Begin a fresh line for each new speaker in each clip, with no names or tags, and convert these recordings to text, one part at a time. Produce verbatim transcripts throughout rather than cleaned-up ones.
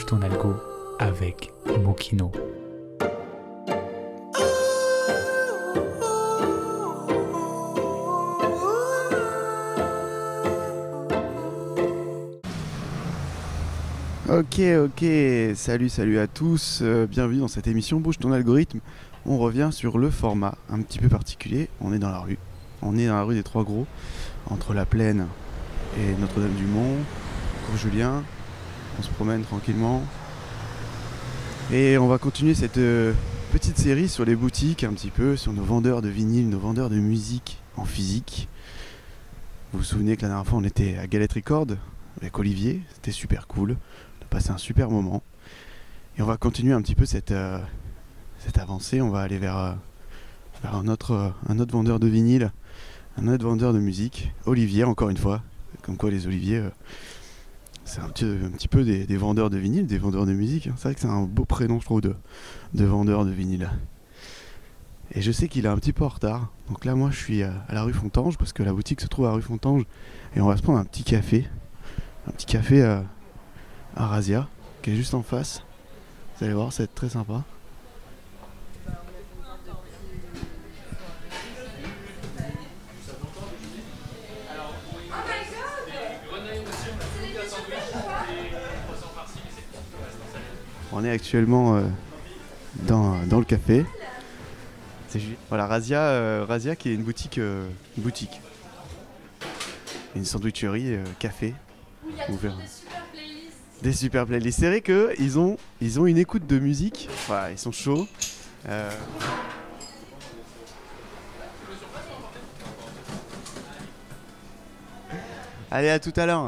Bouge ton algo avec Mokino.
Ok, ok, salut, salut à tous, euh, bienvenue dans cette émission Bouge ton algorithme. On revient sur le format un petit peu particulier, on est dans la rue, on est dans la rue des Trois Gros, entre la Plaine et Notre-Dame-du-Mont, Cours Julien, on se promène tranquillement. Et on va continuer cette euh, petite série sur les boutiques, un petit peu, sur nos vendeurs de vinyle, nos vendeurs de musique en physique. Vous vous souvenez que la dernière fois on était à Galette Record avec Olivier, c'était super cool. Passer un super moment et on va continuer un petit peu cette, euh, cette avancée. On va aller vers, euh, vers un, autre, euh, un autre vendeur de vinyle, un autre vendeur de musique, Olivier, encore une fois. Comme quoi les Olivier euh, c'est un petit, un petit peu des, des vendeurs de vinyle, des vendeurs de musique, hein. C'est vrai que c'est un beau prénom, je trouve, de, de vendeur de vinyle. Et je sais qu'il est un petit peu en retard, donc là moi je suis à, à la rue Fontange, parce que la boutique se trouve à la rue Fontange, et on va se prendre un petit café un petit café euh, à Razia, qui est juste en face. Vous allez voir, ça va être très sympa. On est actuellement euh, dans, dans le café. C'est juste, voilà, Razia, euh, Razia qui est une boutique, euh, une boutique, une sandwicherie, euh, café.
Où il y a toujours des super playlists.
Des super playlists. C'est vrai qu'ils ont, ils ont une écoute de musique. Voilà, ils sont chauds. Euh... Allez, à tout à l'heure.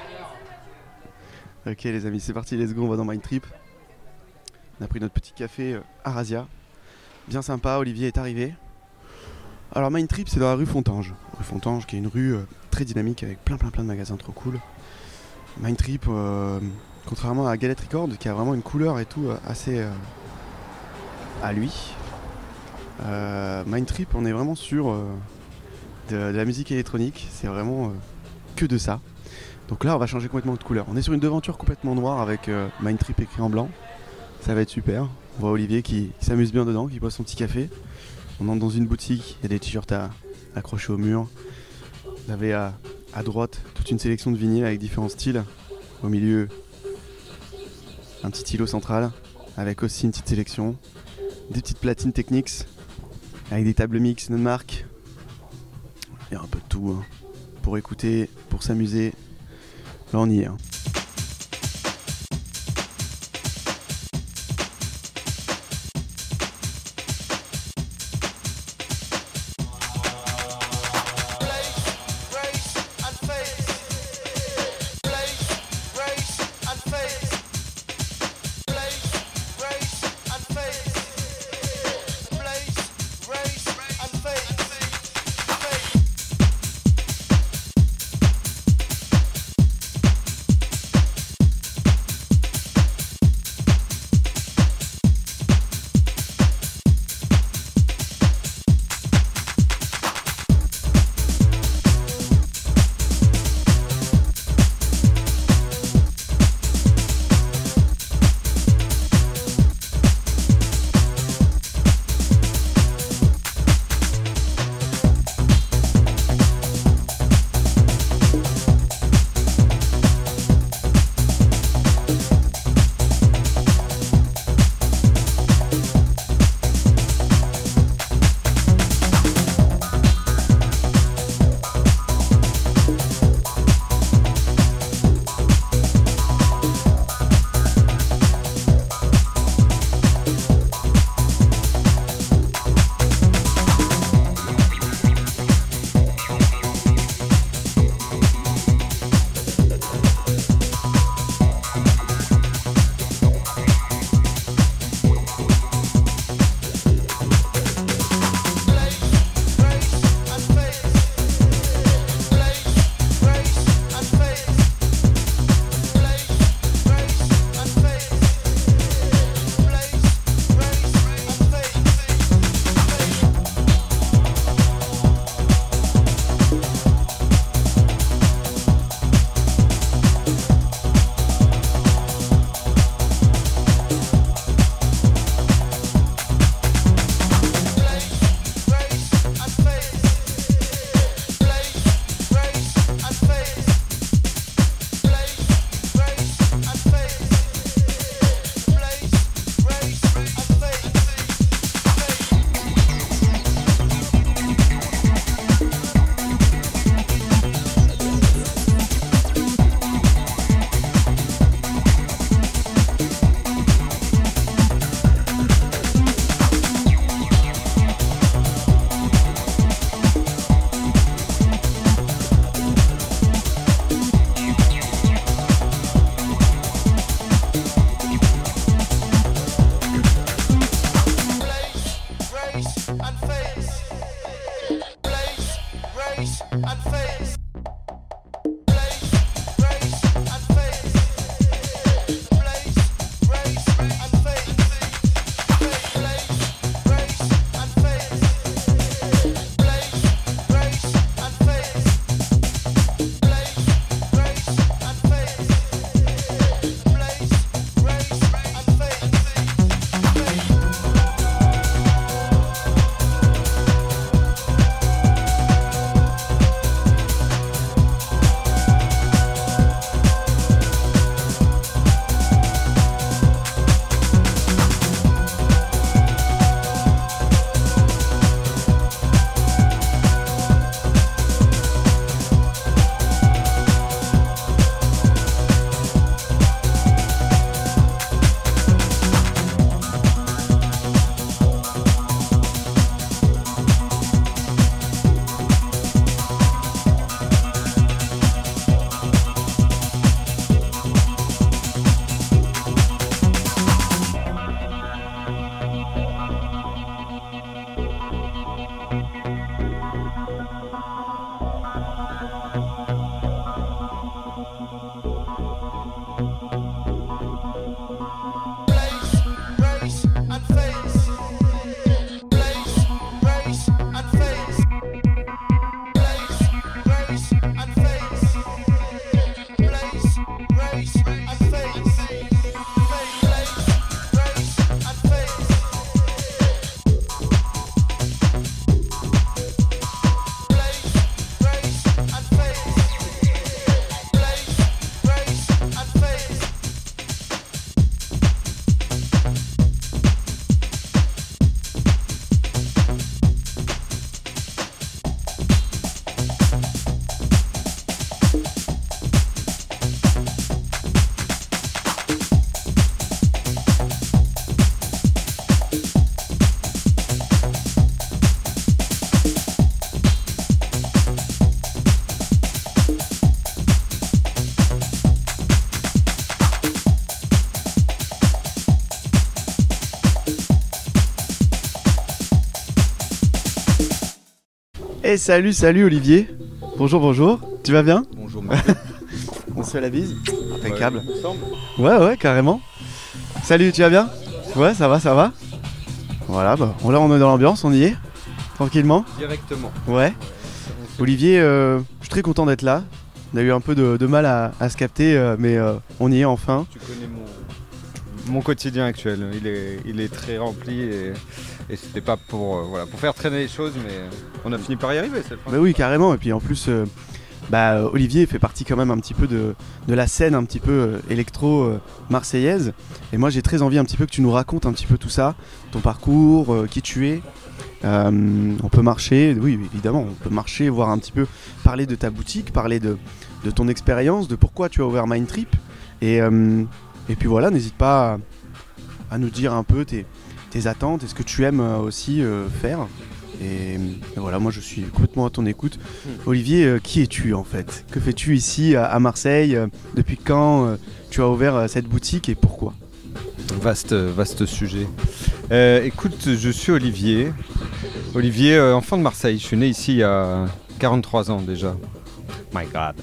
Ok les amis, c'est parti, let's go, on va dans Mindtrip. On a pris notre petit café à Razia. Bien sympa, Olivier est arrivé. Alors Mindtrip, c'est dans la rue Fontange. Rue Fontange qui est une rue très dynamique avec plein plein plein de magasins trop cool. Mindtrip, euh, contrairement à Galette Record, qui a vraiment une couleur et tout euh, assez euh, à lui. Euh, Mindtrip, on est vraiment sur euh, de, de la musique électronique, c'est vraiment euh, que de ça. Donc là, on va changer complètement de couleur. On est sur une devanture complètement noire avec euh, Mindtrip écrit en blanc. Ça va être super. On voit Olivier qui, qui s'amuse bien dedans, qui boit son petit café. On entre dans une boutique, il y a des t-shirts à, accrochés au mur. Vous avez à À droite, toute une sélection de vinyles avec différents styles. Au milieu, un petit îlot central avec aussi une petite sélection. Des petites platines Technics avec des tables mix, une marque. Il y a un peu de tout hein. Pour écouter, pour s'amuser. Là on y est. Hein. Et salut, salut Olivier. Bonjour, bonjour. Tu vas bien?
Bonjour Mathieu.
On se fait la bise. Impeccable.
Ouais, il me semble.
Ouais, ouais, carrément. Salut, tu vas bien? Ouais, ça va, ça va. Voilà, bah là on est dans l'ambiance, on y est. Tranquillement.
Directement.
Ouais. Olivier, euh, je suis très content d'être là. On a eu un peu de, de mal à, à se capter, euh, mais euh, on y est enfin.
Tu connais mon, mon quotidien actuel. Il est, il est très rempli et, et c'était pas pour, euh, voilà, pour faire traîner les choses, mais on a fini par y arriver cette fois.
Bah oui, carrément. Et puis en plus, euh, bah, Olivier fait partie quand même un petit peu de, de la scène un petit peu euh, électro euh, marseillaise. Et moi j'ai très envie un petit peu que tu nous racontes un petit peu tout ça, ton parcours, euh, qui tu es. Euh, on peut marcher, oui évidemment, on peut marcher, voir un petit peu, parler de ta boutique, parler de, de ton expérience, de pourquoi tu as ouvert Mindtrip. Et, euh, et puis voilà, n'hésite pas à, à nous dire un peu tes, tes attentes et ce que tu aimes aussi euh, faire. Et, et voilà, moi je suis complètement à ton écoute. Mmh. Olivier, euh, qui es-tu en fait? Que fais-tu ici à, à Marseille? Depuis quand euh, tu as ouvert euh, cette boutique et pourquoi?
Vaste, vaste sujet. Euh, écoute, je suis Olivier. Olivier, euh, enfant de Marseille. Je suis né ici il y a quarante-trois ans déjà. My God.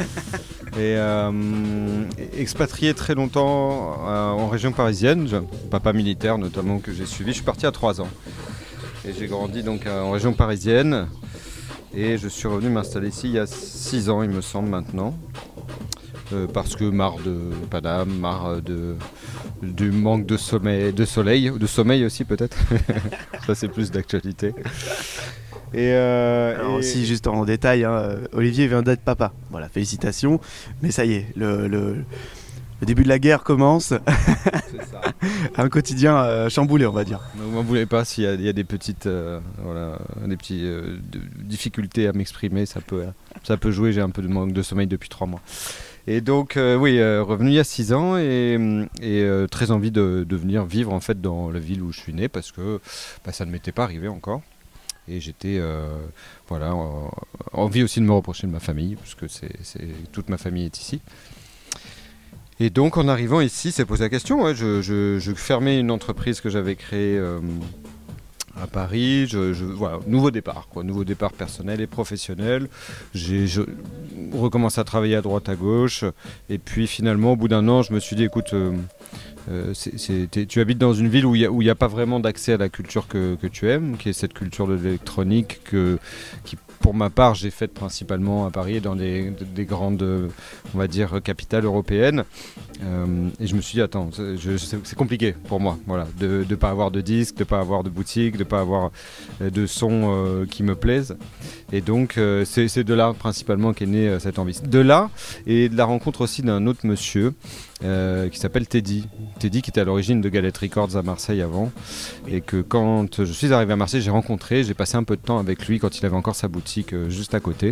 Et euh, expatrié très longtemps euh, en région parisienne. J'ai un papa militaire notamment que j'ai suivi. Je suis parti à trois ans. Et j'ai grandi donc euh, en région parisienne. Et je suis revenu m'installer ici il y a six ans, il me semble maintenant. Euh, parce que marre de Paname, marre de, du manque de sommeil, de soleil, de sommeil aussi peut-être. Ça c'est plus d'actualité. Et euh,
Alors
et...
aussi juste en détail, hein, Olivier vient d'être papa. Voilà, félicitations. Mais ça y est, le, le, le début de la guerre commence.
C'est ça.
Un quotidien euh, chamboulé, on va dire.
Ne m'en voulez pas s'il y a, il y a des petites, euh, voilà, des petites euh, de, difficultés à m'exprimer, ça peut, ça peut jouer. J'ai un peu de manque de sommeil depuis trois mois. Et donc, euh, oui, euh, revenu il y a six ans et, et euh, très envie de, de venir vivre en fait dans la ville où je suis né parce que bah, ça ne m'était pas arrivé encore. Et j'étais, euh, voilà, en, envie aussi de me rapprocher de ma famille parce que c'est, c'est, toute ma famille est ici. Et donc, en arrivant ici, c'est posé la question. Ouais, je, je, je fermais une entreprise que j'avais créée euh, à Paris. Je, je, voilà, nouveau départ, quoi, nouveau départ personnel et professionnel. J'ai je, recommencé à travailler à droite à gauche. Et puis finalement, au bout d'un an, je me suis dit, écoute, euh, euh, c'est, c'est, tu habites dans une ville où il n'y a, a pas vraiment d'accès à la culture que, que tu aimes, qui est cette culture de l'électronique que, qui, pour ma part, j'ai faite principalement à Paris et dans des, des grandes, on va dire, capitales européennes. Euh, et je me suis dit, attends, je, je, c'est compliqué pour moi, voilà, de ne pas avoir de disques, de ne pas avoir de boutique, de ne pas avoir de sons euh, qui me plaisent. Et donc, euh, c'est, c'est de là principalement qu'est née euh, cette envie. De là, et de la rencontre aussi d'un autre monsieur euh, qui s'appelle Teddy. Teddy qui était à l'origine de Galette Records à Marseille avant. Et que quand je suis arrivé à Marseille, j'ai rencontré, j'ai passé un peu de temps avec lui quand il avait encore sa boutique euh, juste à côté.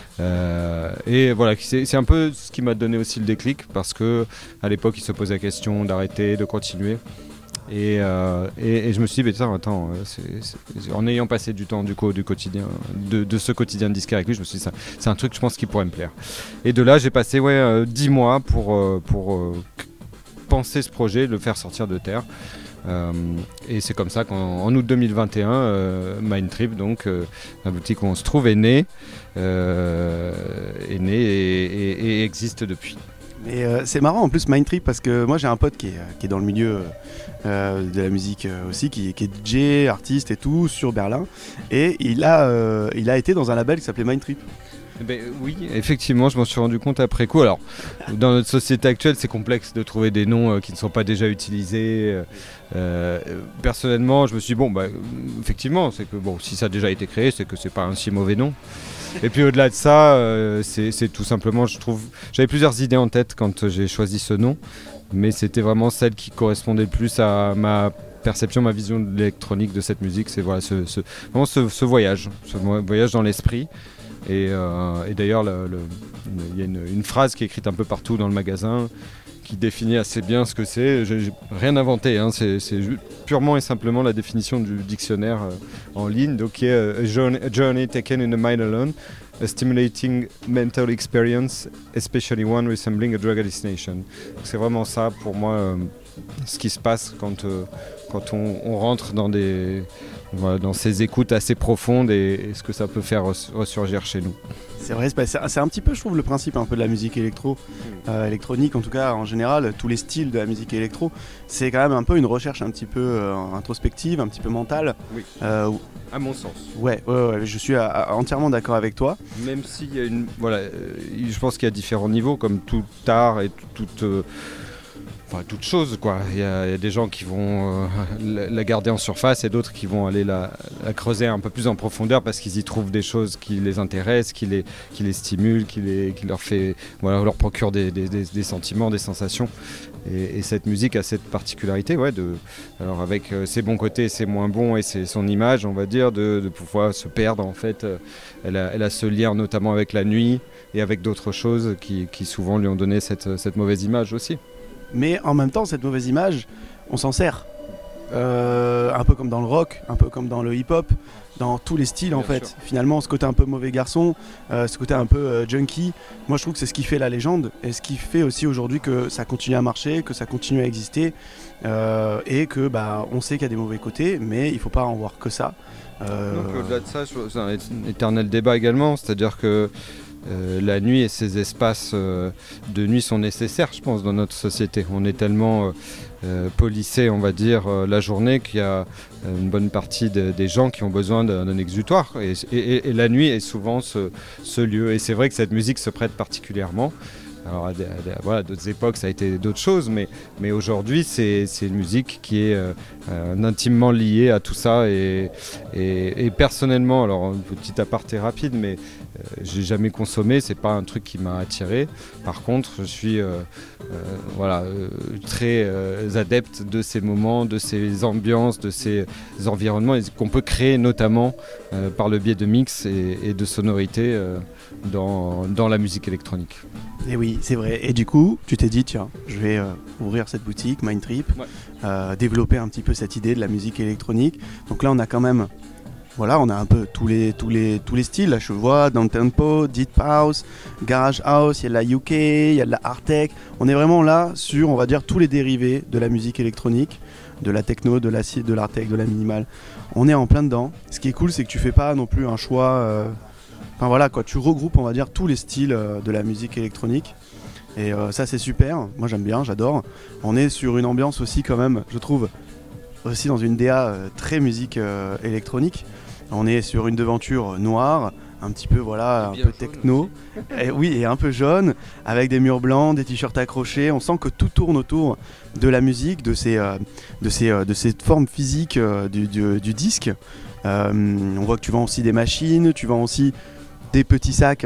Euh, et voilà, c'est, c'est un peu ce qui m'a donné aussi le déclic parce que à l'époque, il se posait la question d'arrêter, de continuer. Et, euh, et, et je me suis dit, mais tiens, attends, c'est, c'est, en ayant passé du temps du, coup, du quotidien, de, de ce quotidien de disque avec lui, je me suis dit, ça, c'est un truc, je pense, qui pourrait me plaire. Et de là, j'ai passé ouais, euh, dix mois pour, euh, pour euh, penser ce projet, le faire sortir de terre. Euh, et c'est comme ça qu'en en août deux mille vingt et un, euh, Mindtrip, donc euh, la boutique où on se trouve, est née, euh, est née et, et, et existe depuis.
Mais euh, c'est marrant en plus Mindtrip parce que moi j'ai un pote qui est, qui est dans le milieu euh, de la musique euh, aussi, qui, qui est D J, artiste et tout sur Berlin, et il a, euh, il a été dans un label qui s'appelait Mindtrip.
Ben, oui, effectivement, je m'en suis rendu compte après coup. Alors, dans notre société actuelle, c'est complexe de trouver des noms euh, qui ne sont pas déjà utilisés. Euh, personnellement, je me suis dit, bon, bah, effectivement, c'est que bon, si ça a déjà été créé, c'est que c'est pas un si mauvais nom. Et puis au-delà de ça, euh, c'est, c'est tout simplement, je trouve, j'avais plusieurs idées en tête quand j'ai choisi ce nom, mais c'était vraiment celle qui correspondait le plus à ma perception, ma vision de l'électronique de cette musique. C'est voilà, ce, ce, vraiment ce, ce voyage, ce voyage dans l'esprit. Et, euh, et d'ailleurs, il y a une, une phrase qui est écrite un peu partout dans le magasin qui définit assez bien ce que c'est. J'ai, j'ai rien inventé, hein. c'est, c'est purement et simplement la définition du dictionnaire euh, en ligne, donc qui est euh, a, journey, a journey taken in the mind alone, a stimulating mental experience, especially one resembling a drug hallucination. Donc c'est vraiment ça pour moi, euh, ce qui se passe quand, euh, quand on, on rentre dans des... Voilà, dans ces écoutes assez profondes et, et ce que ça peut faire ressurgir chez nous.
C'est vrai, c'est, c'est un petit peu, je trouve, le principe un peu de la musique électro, euh, électronique en tout cas, en général, tous les styles de la musique électro, c'est quand même un peu une recherche un petit peu euh, introspective, un petit peu mentale.
Oui.
Euh,
à mon sens.
Ouais, ouais, ouais, je suis à, à, entièrement d'accord avec toi.
Même s'il y a une, voilà, euh, je pense qu'il y a différents niveaux, comme tout art et tout. tout euh, Enfin, toute chose, quoi. Il y, a, il y a des gens qui vont euh, la, la garder en surface et d'autres qui vont aller la, la creuser un peu plus en profondeur parce qu'ils y trouvent des choses qui les intéressent, qui les, qui les stimulent, qui, les, qui leur, fait, voilà, leur procurent des, des, des, des sentiments, des sensations. Et, et cette musique a cette particularité, ouais, de, alors avec euh, ses bons côtés, ses moins bons et ses, son image, on va dire, de, de pouvoir se perdre en fait. Euh, elle, a, elle a ce lien notamment avec la nuit et avec d'autres choses qui, qui souvent lui ont donné cette, cette mauvaise image aussi.
Mais en même temps, cette mauvaise image, on s'en sert. Euh, un peu comme dans le rock, un peu comme dans le hip-hop, dans tous les styles. Bien en fait. Sûr. Finalement, ce côté un peu mauvais garçon, euh, ce côté un peu euh, junkie, moi je trouve que c'est ce qui fait la légende et ce qui fait aussi aujourd'hui que ça continue à marcher, que ça continue à exister euh, et que bah, on sait qu'il y a des mauvais côtés, mais il ne faut pas en voir que ça.
Euh... Donc au-delà de ça, c'est un éternel débat également, c'est-à-dire que Euh, la nuit et ces espaces euh, de nuit sont nécessaires, je pense, dans notre société. On est tellement euh, euh, policé, on va dire, euh, la journée qu'il y a une bonne partie de, des gens qui ont besoin d'un, d'un exutoire. Et, et, et la nuit est souvent ce, ce lieu. Et c'est vrai que cette musique se prête particulièrement. Alors, à, à, à voilà, d'autres époques, ça a été d'autres choses, mais, mais aujourd'hui, c'est, c'est une musique qui est euh, euh, intimement liée à tout ça. Et, et, et personnellement, alors, un petit aparté rapide, mais euh, j'ai jamais consommé, c'est pas un truc qui m'a attiré. Par contre, je suis euh, euh, voilà, euh, très euh, adepte de ces moments, de ces ambiances, de ces environnements qu'on peut créer notamment euh, par le biais de mix et, et de sonorités euh, dans, dans la musique électronique.
Et oui, c'est vrai. Et du coup, tu t'es dit, tiens, je vais euh, ouvrir cette boutique, Mindtrip, ouais. euh, développer un petit peu cette idée de la musique électronique. Donc là, on a quand même, voilà, on a un peu tous les, tous les, tous les styles. Là, je vois downtempo, deep house, garage house, il y a de la U K, il y a de la hard tech. On est vraiment là sur, on va dire, tous les dérivés de la musique électronique. de la techno, de l'acid, de l'art tech, de la minimale. On est en plein dedans. Ce qui est cool, c'est que tu fais pas non plus un choix. Euh... Enfin voilà, quoi, tu regroupes, on va dire, tous les styles euh, de la musique électronique. Et euh, ça, c'est super. Moi, j'aime bien, j'adore. On est sur une ambiance aussi, quand même, je trouve, aussi dans une D A euh, très musique euh, électronique. On est sur une devanture noire, un petit peu, voilà, un peu techno. Et, oui, et un peu jaune, avec des murs blancs, des t-shirts accrochés. On sent que tout tourne autour de la musique, de ces, euh, de ces, euh, de ces formes physiques euh, du, du, du disque. Euh, on voit que tu vends aussi des machines, tu vends aussi des petits sacs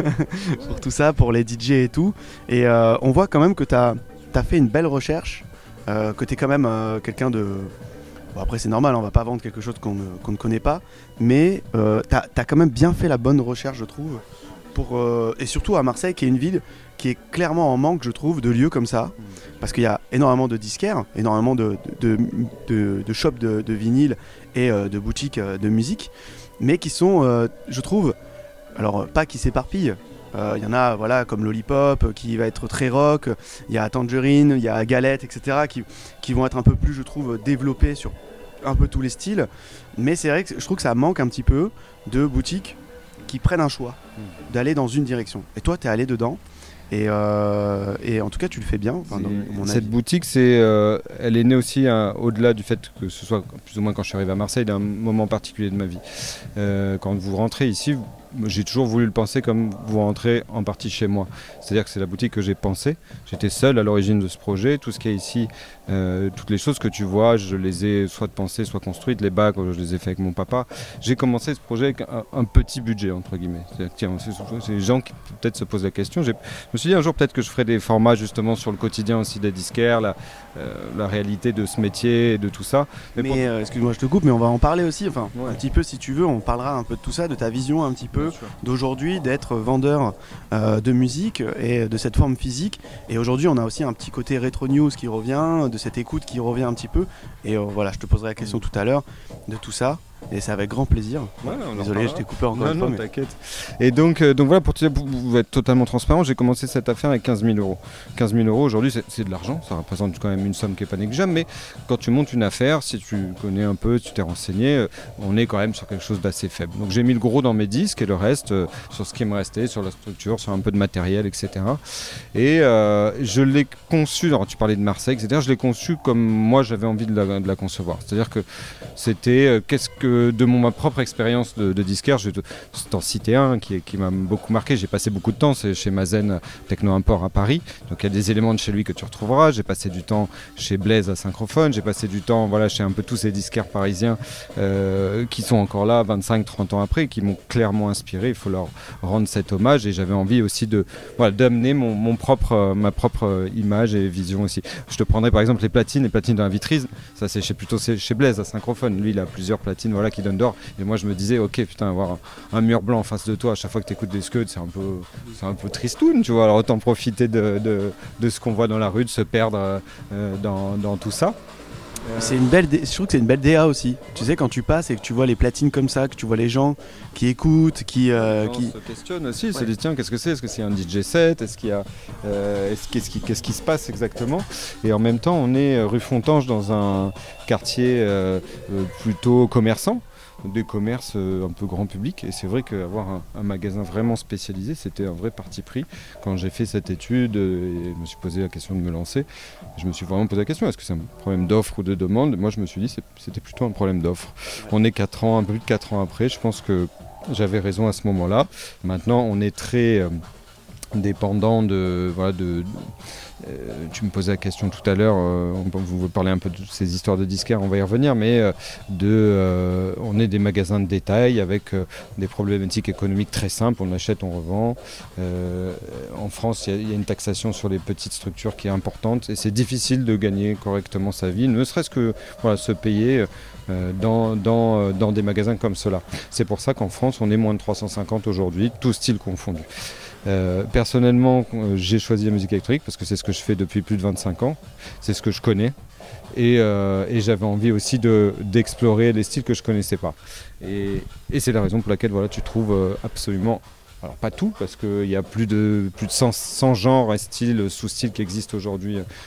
pour tout ça, pour les D J et tout. Et euh, on voit quand même que tu as fait une belle recherche, euh, que tu es quand même euh, quelqu'un de... Bon, après c'est normal, on va pas vendre quelque chose qu'on ne, qu'on ne connaît pas, mais euh, tu as quand même bien fait la bonne recherche, je trouve, pour, euh, et surtout à Marseille, qui est une ville qui est clairement en manque, je trouve, de lieux comme ça, parce qu'il y a énormément de disquaires, énormément de, de, de, de, de shops de, de vinyle et euh, de boutiques euh, de musique, mais qui sont, euh, je trouve, alors pas qui s'éparpillent. Il euh, y en a, voilà, comme Lollipop qui va être très rock, il y a Tangerine, il y a Galette, et cetera qui, qui vont être un peu plus, je trouve, développés sur un peu tous les styles. Mais c'est vrai que je trouve que ça manque un petit peu de boutiques qui prennent un choix d'aller dans une direction. Et toi, tu es allé dedans. Et, euh, et en tout cas, tu le fais bien. Enfin, dans mon
Cette
avis.
boutique, c'est, euh, elle est née aussi hein, au-delà du fait que ce soit plus ou moins quand je suis arrivé à Marseille, d'un moment particulier de ma vie. Euh, quand vous rentrez ici, j'ai toujours voulu le penser comme vous rentrez en partie chez moi. C'est-à-dire que c'est la boutique que j'ai pensée. J'étais seul à l'origine de ce projet. Tout ce qui est ici, euh, toutes les choses que tu vois, je les ai soit pensées, soit construites. Les bacs, je les ai fait avec mon papa. J'ai commencé ce projet avec un, un petit budget, entre guillemets. C'est-à-dire que, tiens, c'est, c'est les gens qui peut-être se posent la question. J'ai, je me suis dit un jour peut-être que je ferai des formats justement sur le quotidien aussi des disquaires, la, euh, la réalité de ce métier et de tout ça.
Mais,
Mais pour...
euh, excuse-moi, je te coupe, mais on va en parler aussi. Enfin,
Ouais.
un petit peu si tu veux, on parlera un peu de tout ça, de ta vision un petit peu d'aujourd'hui, d'être vendeur euh, de musique et de cette forme physique. Et aujourd'hui, on a aussi un petit côté rétro news qui revient, de cette écoute qui revient un petit peu. Et euh, voilà, je te poserai la question tout à l'heure de tout ça. Et c'est avec grand plaisir.
Ouais, on en
Désolé, je t'ai coupé encore
non,
une
non,
fois. Mais...
t'inquiète. Et donc, euh, donc voilà, pour, te dire, pour, pour être totalement transparent, j'ai commencé cette affaire avec quinze mille euros. quinze mille euros aujourd'hui, c'est, c'est de l'argent, ça représente quand même une somme qui n'est pas négligeable, mais quand tu montes une affaire, si tu connais un peu, si tu t'es renseigné, euh, on est quand même sur quelque chose d'assez faible. Donc j'ai mis le gros dans mes disques et le reste euh, sur ce qui me restait, sur la structure, sur un peu de matériel, et cetera. Et euh, je l'ai conçu, alors tu parlais de Marseille, et cetera, je l'ai conçu comme moi j'avais envie de la, de la concevoir. C'est-à-dire que c'était euh, qu'est-ce que de mon ma propre expérience de, de disquaire, je vais t'en citer un qui, qui m'a beaucoup marqué. J'ai passé beaucoup de temps, c'est chez Mazen Techno Import à Paris. Donc il y a des éléments de chez lui que tu retrouveras. J'ai passé du temps chez Blaise à Synchrophone. J'ai passé du temps voilà, chez un peu tous ces disquaires parisiens euh, qui sont encore là vingt-cinq trente ans après, qui m'ont clairement inspiré. Il faut leur rendre cet hommage et j'avais envie aussi de, voilà, d'amener mon, mon propre, ma propre image et vision aussi. Je te prendrai par exemple les platines, les platines dans la vitrine. Ça c'est chez, plutôt chez Blaise à Synchrophone. Lui il a plusieurs platines voilà, qui donnent d'or. Et moi je me disais ok putain avoir un, un mur blanc en face de toi à chaque fois que tu écoutes des scuds c'est un peu c'est un peu tristoun tu vois, alors autant profiter de, de, de ce qu'on voit dans la rue, de se perdre euh, dans, dans tout ça.
C'est une belle dé... Je trouve que c'est une belle D A aussi. Tu sais quand tu passes et que tu vois les platines comme ça, que tu vois les gens qui écoutent, qui... Euh,
les gens
qui...
se questionnent aussi, ils
ouais.
se disent tiens qu'est-ce que c'est, est-ce que c'est un D J set, est-ce qu'il y a, euh, est-ce, qu'est-ce, qui, qu'est-ce qui se passe exactement. Et en même temps on est rue Fontange dans un quartier euh, plutôt commerçant, des commerces euh, un peu grand public et c'est vrai qu'avoir un, un magasin vraiment spécialisé c'était un vrai parti pris. Quand j'ai fait cette étude euh, et je me suis posé la question de me lancer, je me suis vraiment posé la question est-ce que c'est un problème d'offre ou de demande. Moi je me suis dit c'est, c'était plutôt un problème d'offre. On est quatre ans, un peu plus de quatre ans après, je pense que j'avais raison à ce moment-là. Maintenant on est très euh, dépendant de, voilà, de, de Euh, tu me posais la question tout à l'heure, euh, on, vous voulez parler un peu de ces histoires de disquaires, on va y revenir, mais euh, de, euh, on est des magasins de détail avec euh, des problématiques économiques très simples, on achète, on revend. Euh, en France, il y, y a une taxation sur les petites structures qui est importante et c'est difficile de gagner correctement sa vie, ne serait-ce que voilà, se payer euh, dans, dans, dans des magasins comme cela. C'est pour ça qu'en France, on est moins de trois cent cinquante aujourd'hui, tous styles confondus. Euh, personnellement, euh, j'ai choisi la musique électronique parce que c'est ce que je fais depuis plus de vingt-cinq ans, c'est ce que je connais et, euh, et j'avais envie aussi de, d'explorer les styles que je connaissais pas. Et, et c'est la raison pour laquelle voilà, tu trouves euh, absolument, alors pas tout parce qu'il y a plus de, plus de cent, cent genres et styles, sous-styles qui existent aujourd'hui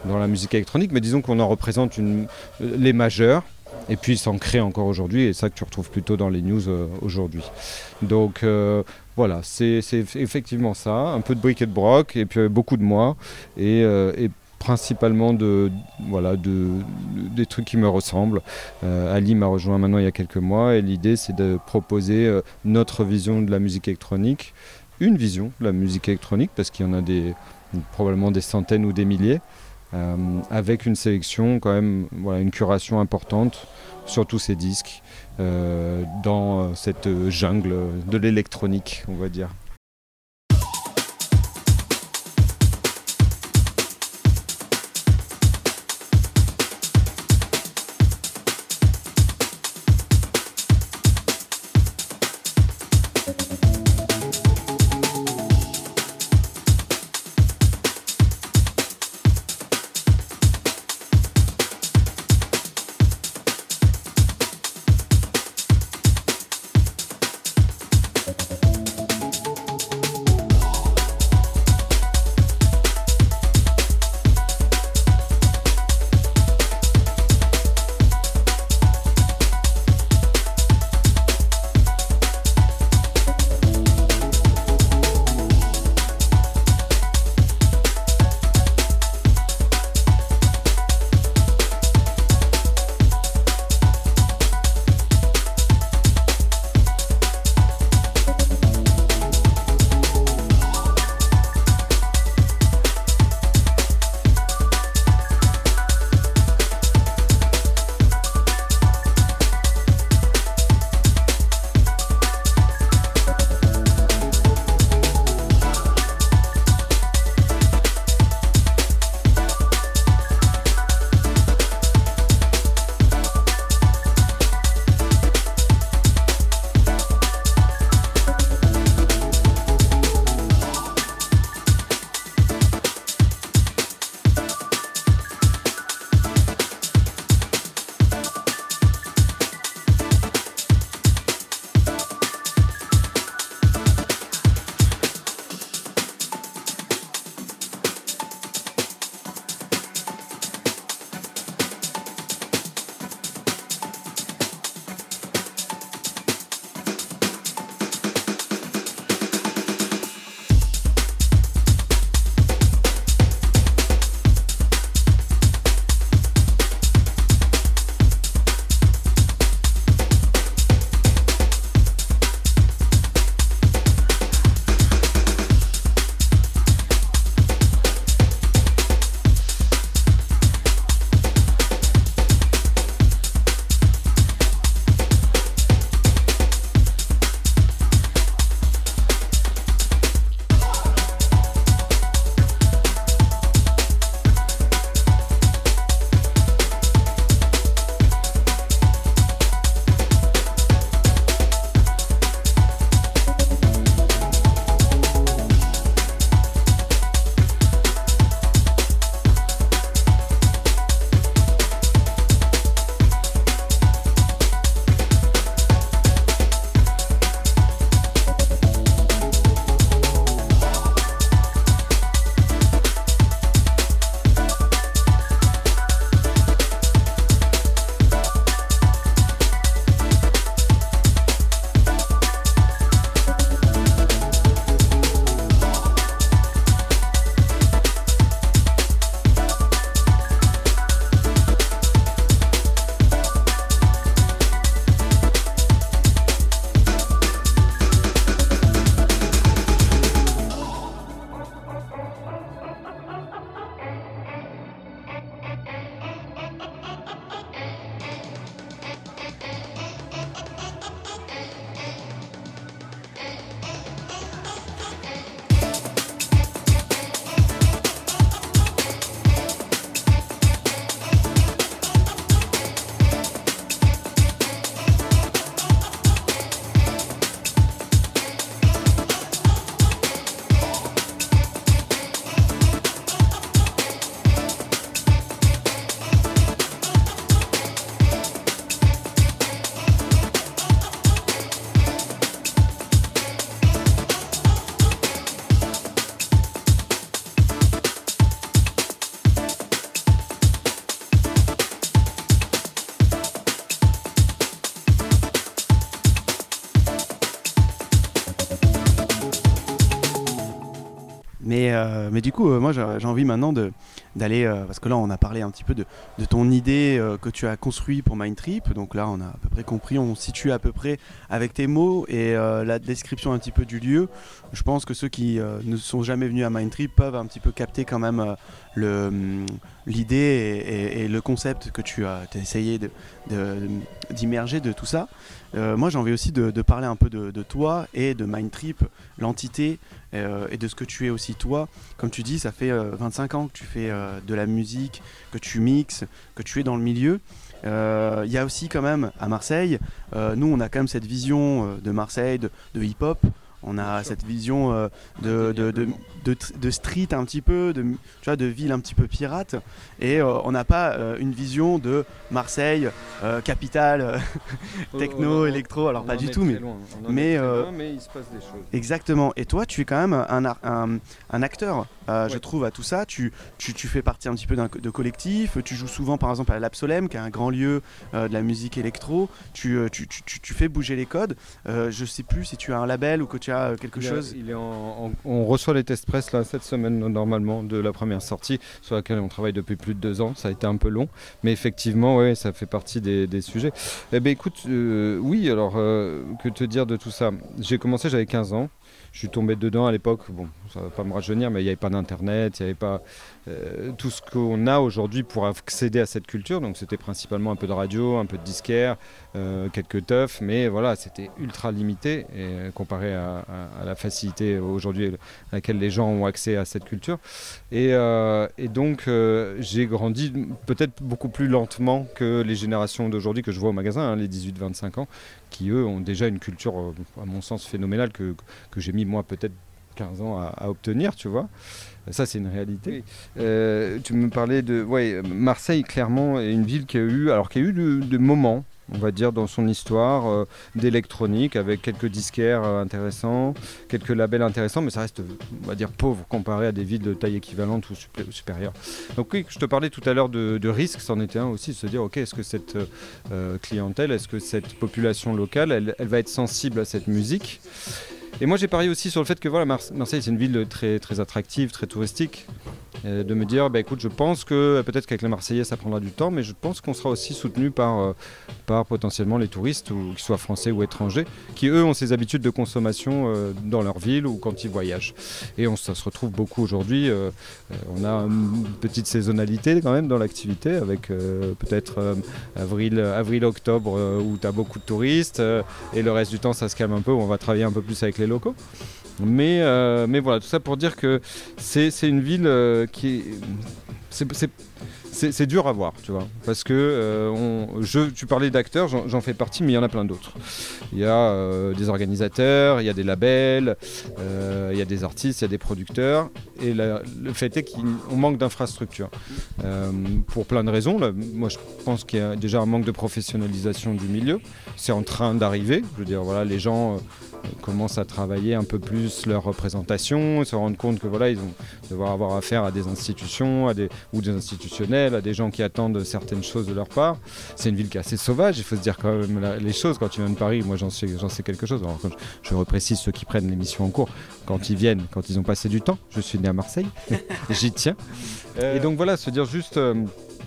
dans la musique électronique, mais disons qu'on en représente une, les majeurs. Et puis, il s'en crée encore aujourd'hui, et ça que tu retrouves plutôt dans les news euh, aujourd'hui. Donc, euh, voilà, c'est, c'est effectivement ça, un peu de bric et de broc, et puis euh, beaucoup de moi, et, euh, et principalement de, voilà, de, de, des trucs qui me ressemblent. Euh, Ali m'a rejoint maintenant il y a quelques mois, et l'idée, c'est de proposer euh, notre vision de la musique électronique, une vision de la musique électronique, parce qu'il y en a des, probablement des centaines ou des milliers, Euh, avec une sélection quand même, voilà, une curation importante sur tous ces disques euh, dans cette jungle de l'électronique, on va dire.
Mais, euh, mais du coup, euh, moi j'ai, j'ai envie maintenant de, d'aller, euh, parce que là on a parlé un petit peu de, de ton idée euh, que tu as construit pour Mindtrip, donc là on a à peu près compris, on situe à peu près avec tes mots et euh, la description un petit peu du lieu. Je pense que ceux qui euh, ne sont jamais venus à Mindtrip peuvent un petit peu capter quand même euh, le, l'idée et, et, et le concept que tu as, as essayé de, de, d'immerger de tout ça. Euh, moi j'ai envie aussi de, de parler un peu de, de toi et de Mindtrip, l'entité, euh, et de ce que tu es aussi toi. Comme tu dis, ça fait euh, vingt-cinq ans que tu fais euh, de la musique, que tu mixes, que tu es dans le milieu. Il euh, y a aussi quand même à Marseille, euh, nous on a quand même cette vision euh, de Marseille, de, de hip-hop. On a cette vision euh, de, de, de, de, de street un petit peu, de, tu vois, de ville un petit peu pirate. Et euh, on n'a pas euh, une vision de Marseille, euh, capitale, euh, techno, oh, électro. Alors pas du tout, mais, mais, euh,
loin, mais il se passe des choses.
Exactement. Et toi, tu es quand même un, un, un acteur, euh, ouais. je trouve, à tout ça. Tu, tu, tu fais partie un petit peu d'un de collectif. Tu joues souvent, par exemple, à l'Absolem, qui est un grand lieu euh, de la musique électro. Tu, tu, tu, tu, tu fais bouger les codes. Euh, je sais plus si tu as un label ou que tu as quelque
il
chose.
A, il est en, en, on reçoit les tests presse là cette semaine normalement de la première sortie sur laquelle on travaille depuis plus de deux ans. Ça a été un peu long, mais effectivement, ouais, ça fait partie des, des sujets. Eh ben écoute, euh, oui, alors euh, que te dire de tout ça. J'ai commencé, j'avais quinze ans. Je suis tombé dedans à l'époque. Bon, ça va pas me rajeunir, mais il n'y avait pas d'internet, il n'y avait pas euh, tout ce qu'on a aujourd'hui pour accéder à cette culture. Donc c'était principalement un peu de radio, un peu de disquaire, euh, quelques teufs, mais voilà, c'était ultra limité et, comparé à, à, à la facilité aujourd'hui à laquelle les gens ont accès à cette culture. Et, euh, et donc euh, j'ai grandi peut-être beaucoup plus lentement que les générations d'aujourd'hui que je vois au magasin, hein, les dix-huit vingt-cinq ans, qui eux ont déjà une culture, à mon sens, phénoménale que, que j'ai mis moi peut-être quinze ans à, à obtenir, tu vois. Ça, c'est une réalité. Oui. Euh, tu me parlais de... Ouais, Marseille, clairement, est une ville qui a eu, alors, qui a eu de, de moments, on va dire, dans son histoire euh, d'électronique, avec quelques disquaires euh, intéressants, quelques labels intéressants, mais ça reste, on va dire, pauvre comparé à des villes de taille équivalente ou, supé- ou supérieure. Donc oui, je te parlais tout à l'heure de, de risque, c'en était un aussi, de se dire, ok, est-ce que cette euh, clientèle, est-ce que cette population locale, elle, elle va être sensible à cette musique ? Et moi j'ai parié aussi sur le fait que voilà, Marseille c'est une ville très, très attractive, très touristique. Et de me dire, bah, écoute, je pense que peut-être qu'avec les Marseillais ça prendra du temps, mais je pense qu'on sera aussi soutenu par, euh, par potentiellement les touristes, ou, qu'ils soient français ou étrangers, qui eux ont ces habitudes de consommation euh, dans leur ville ou quand ils voyagent. Et on, ça se retrouve beaucoup aujourd'hui. Euh, on a une petite saisonnalité quand même dans l'activité, avec euh, peut-être euh, avril, avril, octobre euh, où tu as beaucoup de touristes, euh, et le reste du temps ça se calme un peu, où on va travailler un peu plus avec les locaux. Mais, euh, mais voilà, tout ça pour dire que c'est, c'est une ville euh, qui est... C'est, c'est, c'est, c'est dur à voir, tu vois. Parce que euh, on, je, tu parlais d'acteurs, j'en, j'en fais partie, mais il y en a plein d'autres. Il y a euh, des organisateurs, il y a des labels, euh, il y a des artistes, il y a des producteurs. Et la, le fait est qu'on manque d'infrastructures. Euh, pour plein de raisons. Là, moi, je pense qu'il y a déjà un manque de professionnalisation du milieu. C'est en train d'arriver. Je veux dire, voilà, les gens... Euh, commencent à travailler un peu plus leur représentation, se rendre compte que voilà, ils vont devoir avoir affaire à des institutions, à des, ou des institutionnels, à des gens qui attendent certaines choses de leur part. C'est une ville qui est assez sauvage, il faut se dire quand même la, les choses. Quand tu viens de Paris, moi j'en sais, j'en sais quelque chose. Alors, je, je reprécise ceux qui prennent l'émission en cours, quand ils viennent, quand ils ont passé du temps. Je suis né à Marseille, j'y tiens. Euh... Et donc voilà, se dire juste... Euh,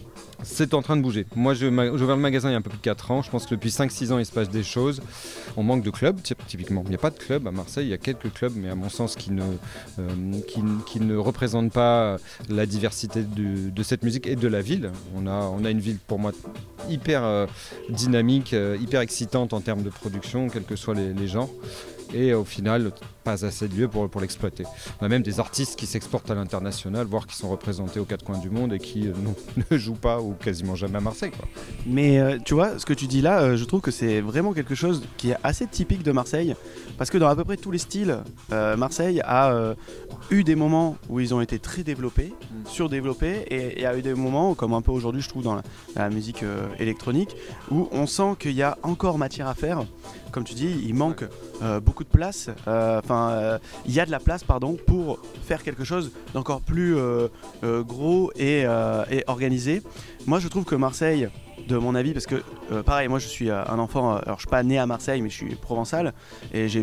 c'est en train de bouger. Moi, j'ai ouvert le magasin il y a un peu plus de quatre ans. Je pense que depuis cinq six ans, il se passe des choses. On manque de clubs, typiquement. Il n'y a pas de club à Marseille. Il y a quelques clubs, mais à mon sens, qui ne, euh, qui, qui ne représentent pas la diversité de, de cette musique et de la ville. On a, on a une ville, pour moi, hyper euh, dynamique, euh, hyper excitante en termes de production, quels que soient les, les genres. Et au final, pas assez de lieux pour, pour l'exploiter. On a même des artistes qui s'exportent à l'international, voire qui sont représentés aux quatre coins du monde et qui euh, non, ne jouent pas ou quasiment jamais à Marseille, quoi.
Mais euh, tu vois, ce que tu dis là, euh, je trouve que c'est vraiment quelque chose qui est assez typique de Marseille, parce que dans à peu près tous les styles, euh, Marseille a euh, eu des moments où ils ont été très développés, mmh. surdéveloppés, et il y a eu des moments, comme un peu aujourd'hui je trouve dans la, dans la musique euh, électronique, où on sent qu'il y a encore matière à faire. Comme tu dis, il manque euh, beaucoup de place, enfin euh, il euh, y a de la place pardon, pour faire quelque chose d'encore plus euh, euh, gros et, euh, et organisé. Moi je trouve que Marseille, de mon avis, parce que euh, pareil, moi je suis euh, un enfant, euh, alors je suis pas né à Marseille mais je suis provençal et j'ai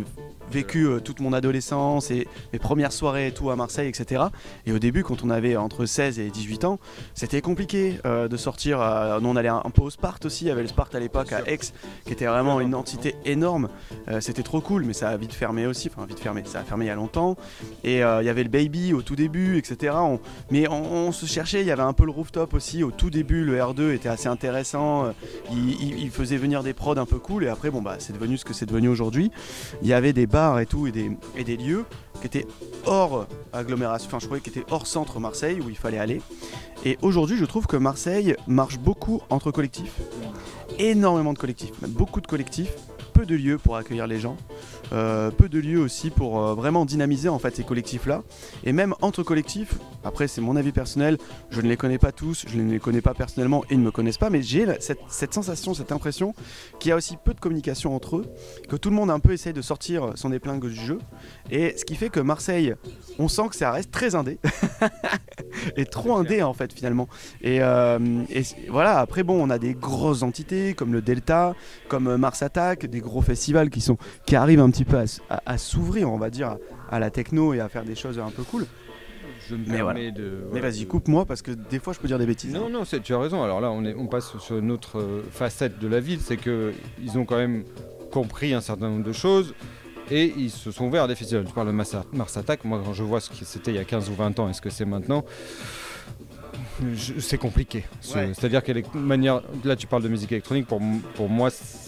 vécu euh, toute mon adolescence et mes premières soirées et tout à Marseille, et cetera. Et au début, quand on avait entre seize et dix-huit ans, c'était compliqué euh, de sortir. Euh, nous, on allait un, un peu au Sparte aussi. Il y avait le Sparte à l'époque à Aix, qui était vraiment une entité énorme. Euh, c'était trop cool, mais ça a vite fermé aussi. Enfin, vite fermé, ça a fermé il y a longtemps. Et euh, il y avait le Baby au tout début, et cetera. On, mais on, on se cherchait. Il y avait un peu le Rooftop aussi au tout début. Le R deux était assez intéressant. Il, il, il faisait venir des prods un peu cool. Et après, bon, bah, c'est devenu ce que c'est devenu aujourd'hui. Il y avait des bars et tout et des, et des lieux qui étaient hors agglomération, enfin je croyais qu'ils étaient hors centre Marseille où il fallait aller. Et aujourd'hui je trouve que Marseille marche beaucoup entre collectifs, énormément de collectifs, même beaucoup de collectifs, peu de lieux pour accueillir les gens, euh, peu de lieux aussi pour euh, vraiment dynamiser en fait ces collectifs là. Et même entre collectifs, après c'est mon avis personnel, je ne les connais pas tous, je ne les connais pas personnellement et ils ne me connaissent pas, mais j'ai cette, cette sensation, cette impression qu'il y a aussi peu de communication entre eux, que tout le monde un peu essaye de sortir son épingle du jeu, et ce qui fait que Marseille, on sent que ça reste très indé et trop indé en fait finalement. Et, euh, et voilà, après bon, on a des grosses entités comme le Delta, comme Mars Attack, des gros festivals qui, sont, qui arrivent un petit peu à, à, à s'ouvrir, on va dire, à, à la techno et à faire des choses un peu cool.
Je me
mais voilà.
de,
mais
voilà,
vas-y,
de...
coupe-moi parce que des fois je peux dire des bêtises.
Non, non, c'est, tu as raison. Alors là, on, est, on passe sur une autre euh, facette de la ville, c'est qu'ils ont quand même compris un certain nombre de choses et ils se sont ouverts à des festivals. Tu parles de Mars, Mars Attack, moi quand je vois ce que c'était il y a quinze ou vingt ans et ce que c'est maintenant, je, c'est compliqué. Ouais. C'est-à-dire qu'il y a des manières. Là, tu parles de musique électronique, pour, pour moi.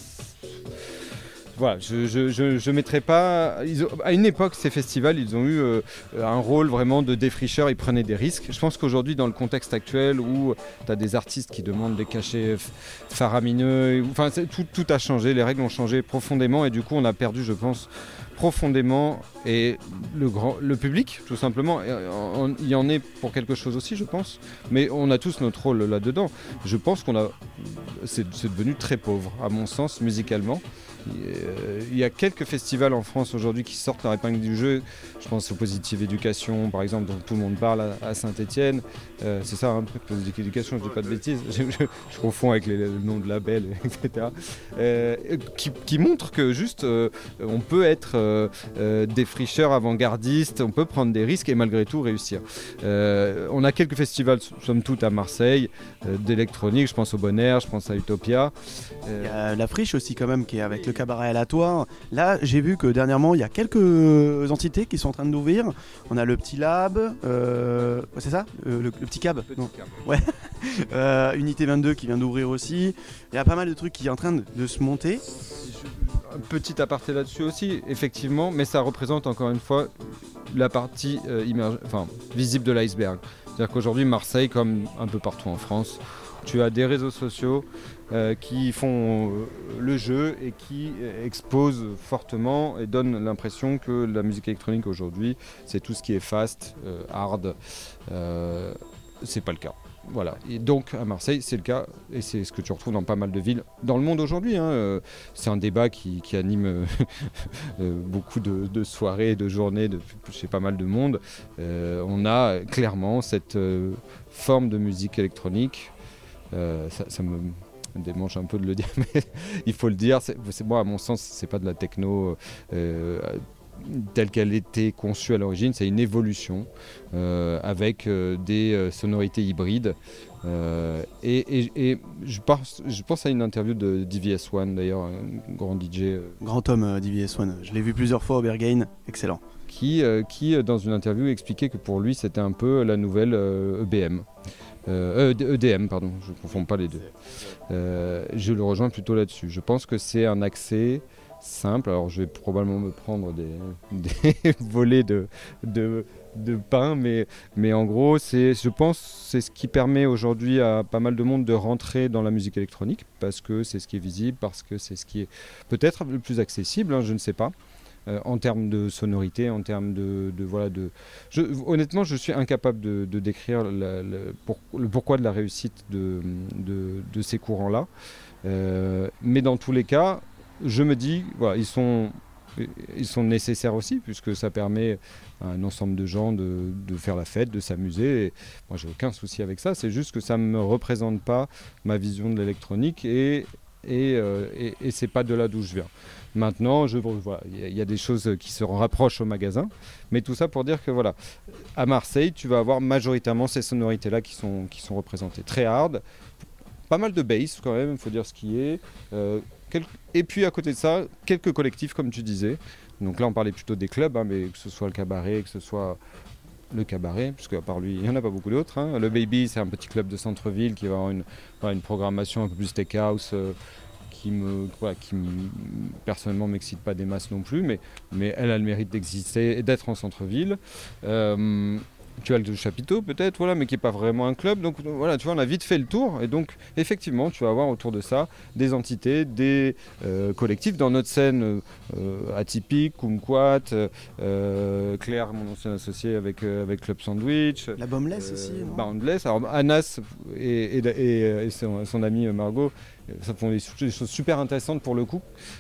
Voilà, je je, je, je mettrais pas. Ils ont, à une époque, ces festivals, ils ont eu euh, un rôle vraiment de défricheur, ils prenaient des risques. Je pense qu'aujourd'hui, dans le contexte actuel où tu as des artistes qui demandent des cachets faramineux, enfin, tout, tout a changé, les règles ont changé profondément et du coup, on a perdu, je pense, profondément et le, grand, le public, tout simplement. Il y en est pour quelque chose aussi, je pense, mais on a tous notre rôle là-dedans. Je pense qu'on a. C'est, c'est devenu très pauvre, à mon sens, musicalement. Il y a quelques festivals en France aujourd'hui qui sortent leur épingle du jeu. Je pense au Positive Education, par exemple, dont tout le monde parle à, à Saint-Etienne. Euh, c'est ça, hein, Positive Education, je ne dis pas de bêtises. Je, je, je confonds avec les, le nom de label, et cetera. Euh, qui, qui montre que juste, euh, on peut être euh, euh, défricheur, avant-gardiste, on peut prendre des risques et malgré tout réussir. Euh, on a quelques festivals, somme toute, à Marseille, euh, d'électronique. Je pense au Bon Air, je pense à Utopia.
Euh... Il y a la Friche aussi, quand même, qui est avec le cabaret aléatoire. Là, j'ai vu que dernièrement, il y a quelques entités qui sont en train d'ouvrir. On a le Petit Lab, euh, c'est ça euh, le, le Petit Cab,
petit
non.
Cab.
Ouais. euh, Unité vingt-deux qui vient d'ouvrir aussi. Il y a pas mal de trucs qui sont en train de, de se monter.
Un petit aparté là-dessus aussi, effectivement, mais ça représente encore une fois la partie euh, immerge... enfin, visible de l'iceberg. C'est-à-dire qu'aujourd'hui, Marseille, comme un peu partout en France, tu as des réseaux sociaux euh, qui font euh, le jeu et qui euh, exposent fortement et donnent l'impression que la musique électronique aujourd'hui, c'est tout ce qui est fast, euh, hard. Euh, c'est pas le cas. Voilà. Et donc à Marseille, c'est le cas, et c'est ce que tu retrouves dans pas mal de villes dans le monde aujourd'hui. Hein. Euh, c'est un débat qui, qui anime euh, beaucoup de, de soirées, de journées de, chez pas mal de monde. Euh, on a clairement cette euh, forme de musique électronique. Euh, ça, ça me démange un peu de le dire, mais il faut le dire. C'est, c'est, moi, à mon sens, c'est pas de la techno euh, telle qu'elle était conçue à l'origine. C'est une évolution euh, avec euh, des euh, sonorités hybrides. Euh, et, et, et je, pense, je pense à une interview de D V S one, d'ailleurs, un grand D J. Euh,
grand homme, euh, D V S one. Je l'ai vu plusieurs fois au Berghain. Excellent.
Qui, euh, qui, dans une interview, expliquait que pour lui, c'était un peu la nouvelle euh, E B M. Euh, E D M, pardon, je ne confonds pas les deux. Euh, je le rejoins plutôt là-dessus. Je pense que c'est un accès simple. Alors, je vais probablement me prendre des, des volets de, de, de pain, mais, mais en gros, c'est, je pense que c'est ce qui permet aujourd'hui à pas mal de monde de rentrer dans la musique électronique, parce que c'est ce qui est visible, parce que c'est ce qui est peut-être le plus accessible, hein, je ne sais pas. Euh, en termes de sonorité, en termes de, de voilà de. Je, honnêtement, je suis incapable de, de décrire la, la, pour, le pourquoi de la réussite de, de, de ces courants-là. Euh, mais dans tous les cas, je me dis, voilà, ils sont, ils sont nécessaires aussi, puisque ça permet à un ensemble de gens de, de faire la fête, de s'amuser. Et moi, j'ai aucun souci avec ça. C'est juste que ça ne me représente pas ma vision de l'électronique et et, euh, et, et c'est pas de là d'où je viens. Maintenant, je, voilà, il y, y a des choses qui se rapprochent au magasin, mais tout ça pour dire que voilà, à Marseille, tu vas avoir majoritairement ces sonorités-là qui sont, qui sont représentées. Très hard, pas mal de bass quand même, il faut dire ce qui est. Euh, quel... Et puis à côté de ça, quelques collectifs comme tu disais. Donc là, on parlait plutôt des clubs, hein, mais que ce soit le cabaret, que ce soit le cabaret, parce qu'à part lui, il n'y en a pas beaucoup d'autres. Hein. Le Baby, c'est un petit club de centre-ville qui va avoir une, voilà, une programmation un peu plus steakhouse. Euh, qui me, voilà, qui me, personnellement m'excite pas des masses non plus, mais, mais elle a le mérite d'exister et d'être en centre-ville. Euh, tu as le chapiteau peut-être, voilà, mais qui n'est pas vraiment un club. Donc voilà, tu vois, on a vite fait le tour. Et donc, effectivement, tu vas avoir autour de ça des entités, des euh, collectifs. Dans notre scène euh, atypique, Kumquat, euh, Claire, mon ancien associé avec, euh, avec Club Sandwich.
La Bombless
euh,
aussi, non
Boundless. Alors, Anas et, et, et, et son, son amie Margot, ça font des, des choses super intéressantes pour le coup,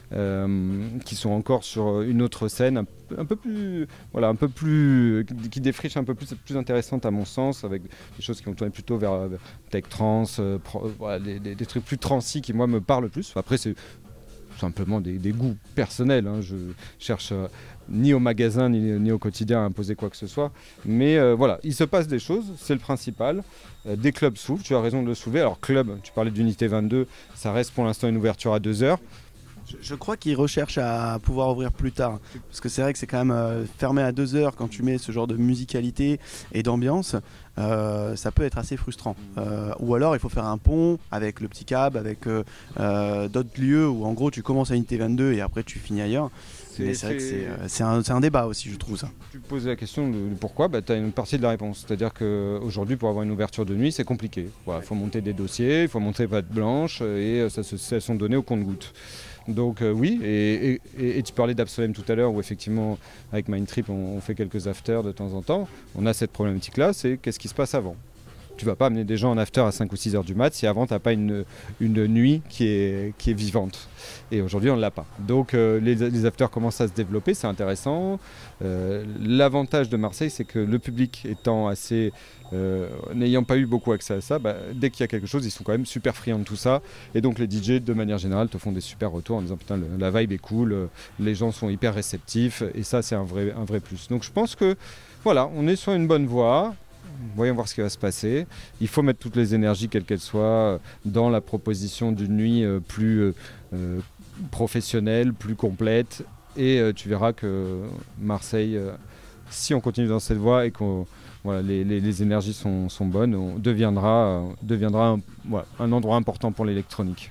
euh, qui sont encore sur une autre scène, un, un peu plus, voilà, un peu plus, qui défriche un peu plus, plus intéressante à mon sens, avec des choses qui vont tourner plutôt vers, vers tech trance, euh, pro, voilà, des, des, des trucs plus transi qui moi me parlent plus. Après c'est simplement des, des goûts personnels, hein. Je cherche euh, ni au magasin ni, ni au quotidien à imposer quoi que ce soit, mais euh, voilà, il se passe des choses, c'est le principal. Euh, des clubs s'ouvrent, tu as raison de le soulever. Alors club, tu parlais d'unité vingt-deux, ça reste pour l'instant une ouverture à deux heures.
Je, je crois qu'ils recherchent à pouvoir ouvrir plus tard, parce que c'est vrai que c'est quand même euh, fermé à deux heures quand tu mets ce genre de musicalité et d'ambiance. Euh, ça peut être assez frustrant. Euh, ou alors il faut faire un pont avec le petit cab, avec euh, euh, d'autres lieux où en gros tu commences à unité vingt-deux et après tu finis ailleurs. C'est, Mais c'est vrai que c'est, c'est, un, c'est un débat aussi, je trouve ça.
Tu posais la question de, de pourquoi, bah, tu as une partie de la réponse. C'est-à-dire qu'aujourd'hui, pour avoir une ouverture de nuit, c'est compliqué. Il voilà, faut monter des dossiers, il faut monter patte blanche et ça se, elles sont données au compte-gouttes. Donc euh, oui, et, et, et, et tu parlais d'Absolem tout à l'heure, où effectivement, avec Mindtrip, on, on fait quelques afters de temps en temps. On a cette problématique-là, c'est qu'est-ce qui se passe avant ? Tu vas pas amener des gens en after à cinq ou six heures du mat si avant tu n'as pas une, une nuit qui est, qui est vivante. Et aujourd'hui, on ne l'a pas. Donc euh, les, les afters commencent à se développer, c'est intéressant. Euh, l'avantage de Marseille, c'est que le public étant assez... Euh, n'ayant pas eu beaucoup accès à ça, bah, dès qu'il y a quelque chose, ils sont quand même super friands de tout ça. Et donc les D J, de manière générale, te font des super retours en disant putain, le, la vibe est cool, euh, les gens sont hyper réceptifs. Et ça, c'est un vrai, un vrai plus. Donc je pense que voilà, on est sur une bonne voie. Voyons voir ce qui va se passer. Il faut mettre toutes les énergies, quelles qu'elles soient, dans la proposition d'une nuit euh, plus euh, professionnelle, plus complète. Et euh, tu verras que Marseille, euh, si on continue dans cette voie et que voilà, les, les, les énergies sont, sont bonnes, on deviendra, euh, deviendra un, voilà, un endroit important pour l'électronique.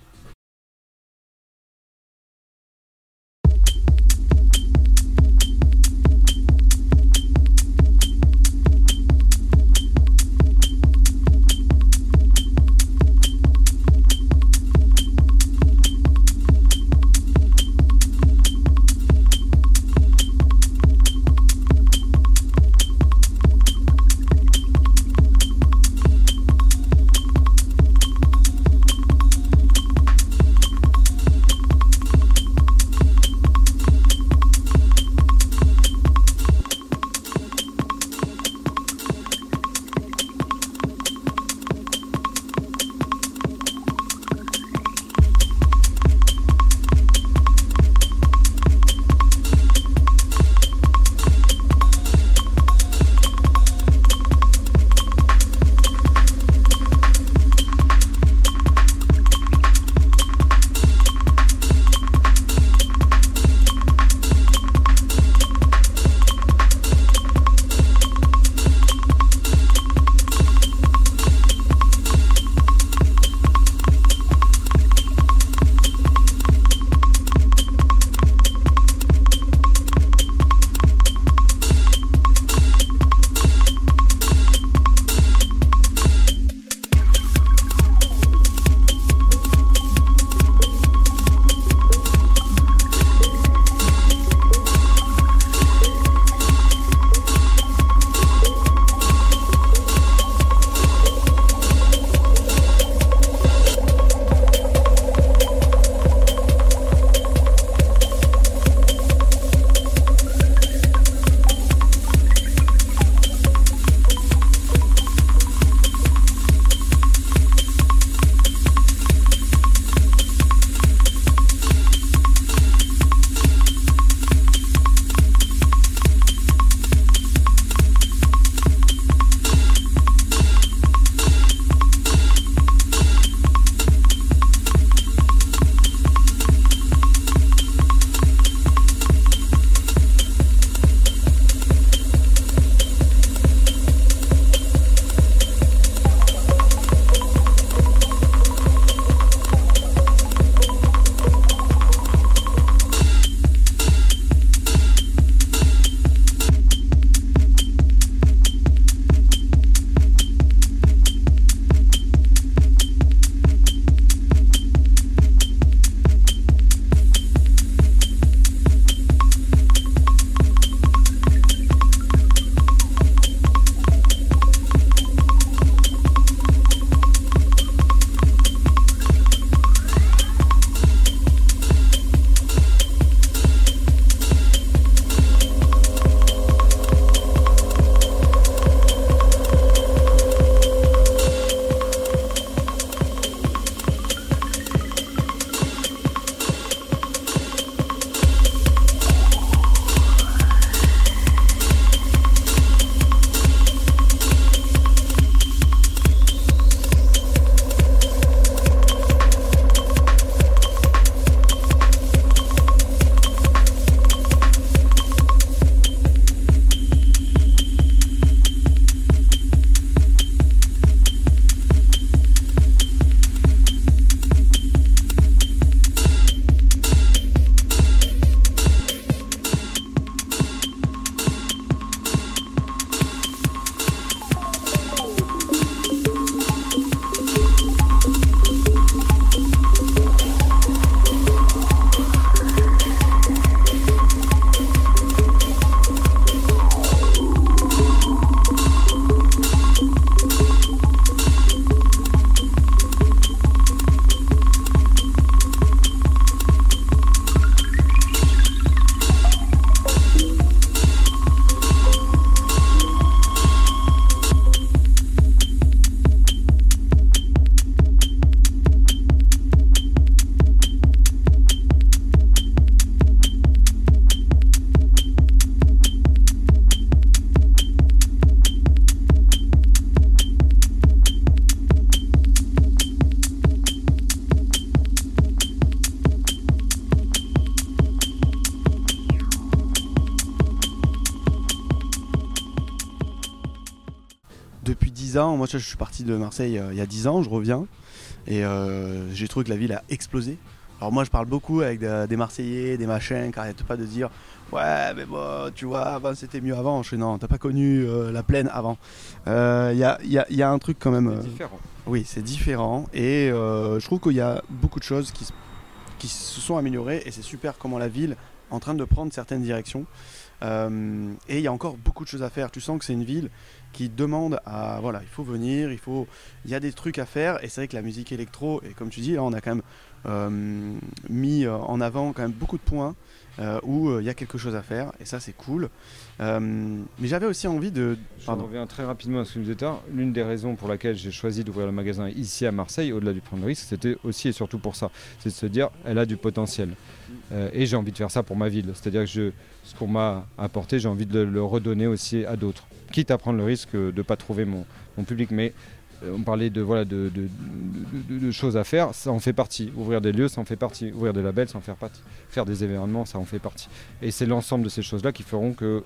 depuis dix ans, moi je suis parti de Marseille euh, il y a dix ans, je reviens et euh, j'ai trouvé que la ville a explosé. Alors moi je parle beaucoup avec de- des Marseillais, des machins qui n'arrêtent pas de dire ouais mais bon tu vois avant c'était mieux avant. Je fais non t'as pas connu euh, la plaine avant. Il euh, y, a, y, a, y a un truc quand même.
C'est
euh,
différent.
Oui c'est différent et euh, je trouve qu'il y a beaucoup de choses qui, se- qui se sont améliorées et c'est super comment la ville est en train de prendre certaines directions. Euh, et il y a encore beaucoup de choses à faire. Tu sens que c'est une ville qui demande à voilà, il faut venir, il faut, il y a des trucs à faire. Et c'est vrai que la musique électro, et comme tu dis, là, on a quand même euh, mis en avant quand même beaucoup de points euh, où il euh, y a quelque chose à faire. Et ça, c'est cool. Euh, mais j'avais aussi envie de.
Je
Pardon.
reviens très rapidement à ce que je disais tout à l'heure. L'une des raisons pour laquelle j'ai choisi d'ouvrir le magasin ici à Marseille, au-delà du prendre le risque, c'était aussi et surtout pour ça. C'est de se dire, elle a du potentiel. Euh, et j'ai envie de faire ça pour ma ville. C'est-à-dire que je, ce qu'on m'a apporté, j'ai envie de le, le redonner aussi à d'autres. Quitte à prendre le risque de ne pas trouver mon, mon public. Mais euh, on parlait de, voilà, de, de, de, de, de choses à faire, ça en fait partie. Ouvrir des lieux, ça en fait partie. Ouvrir des labels, ça en fait partie. Faire des événements, ça en fait partie. Et c'est l'ensemble de ces choses-là qui feront que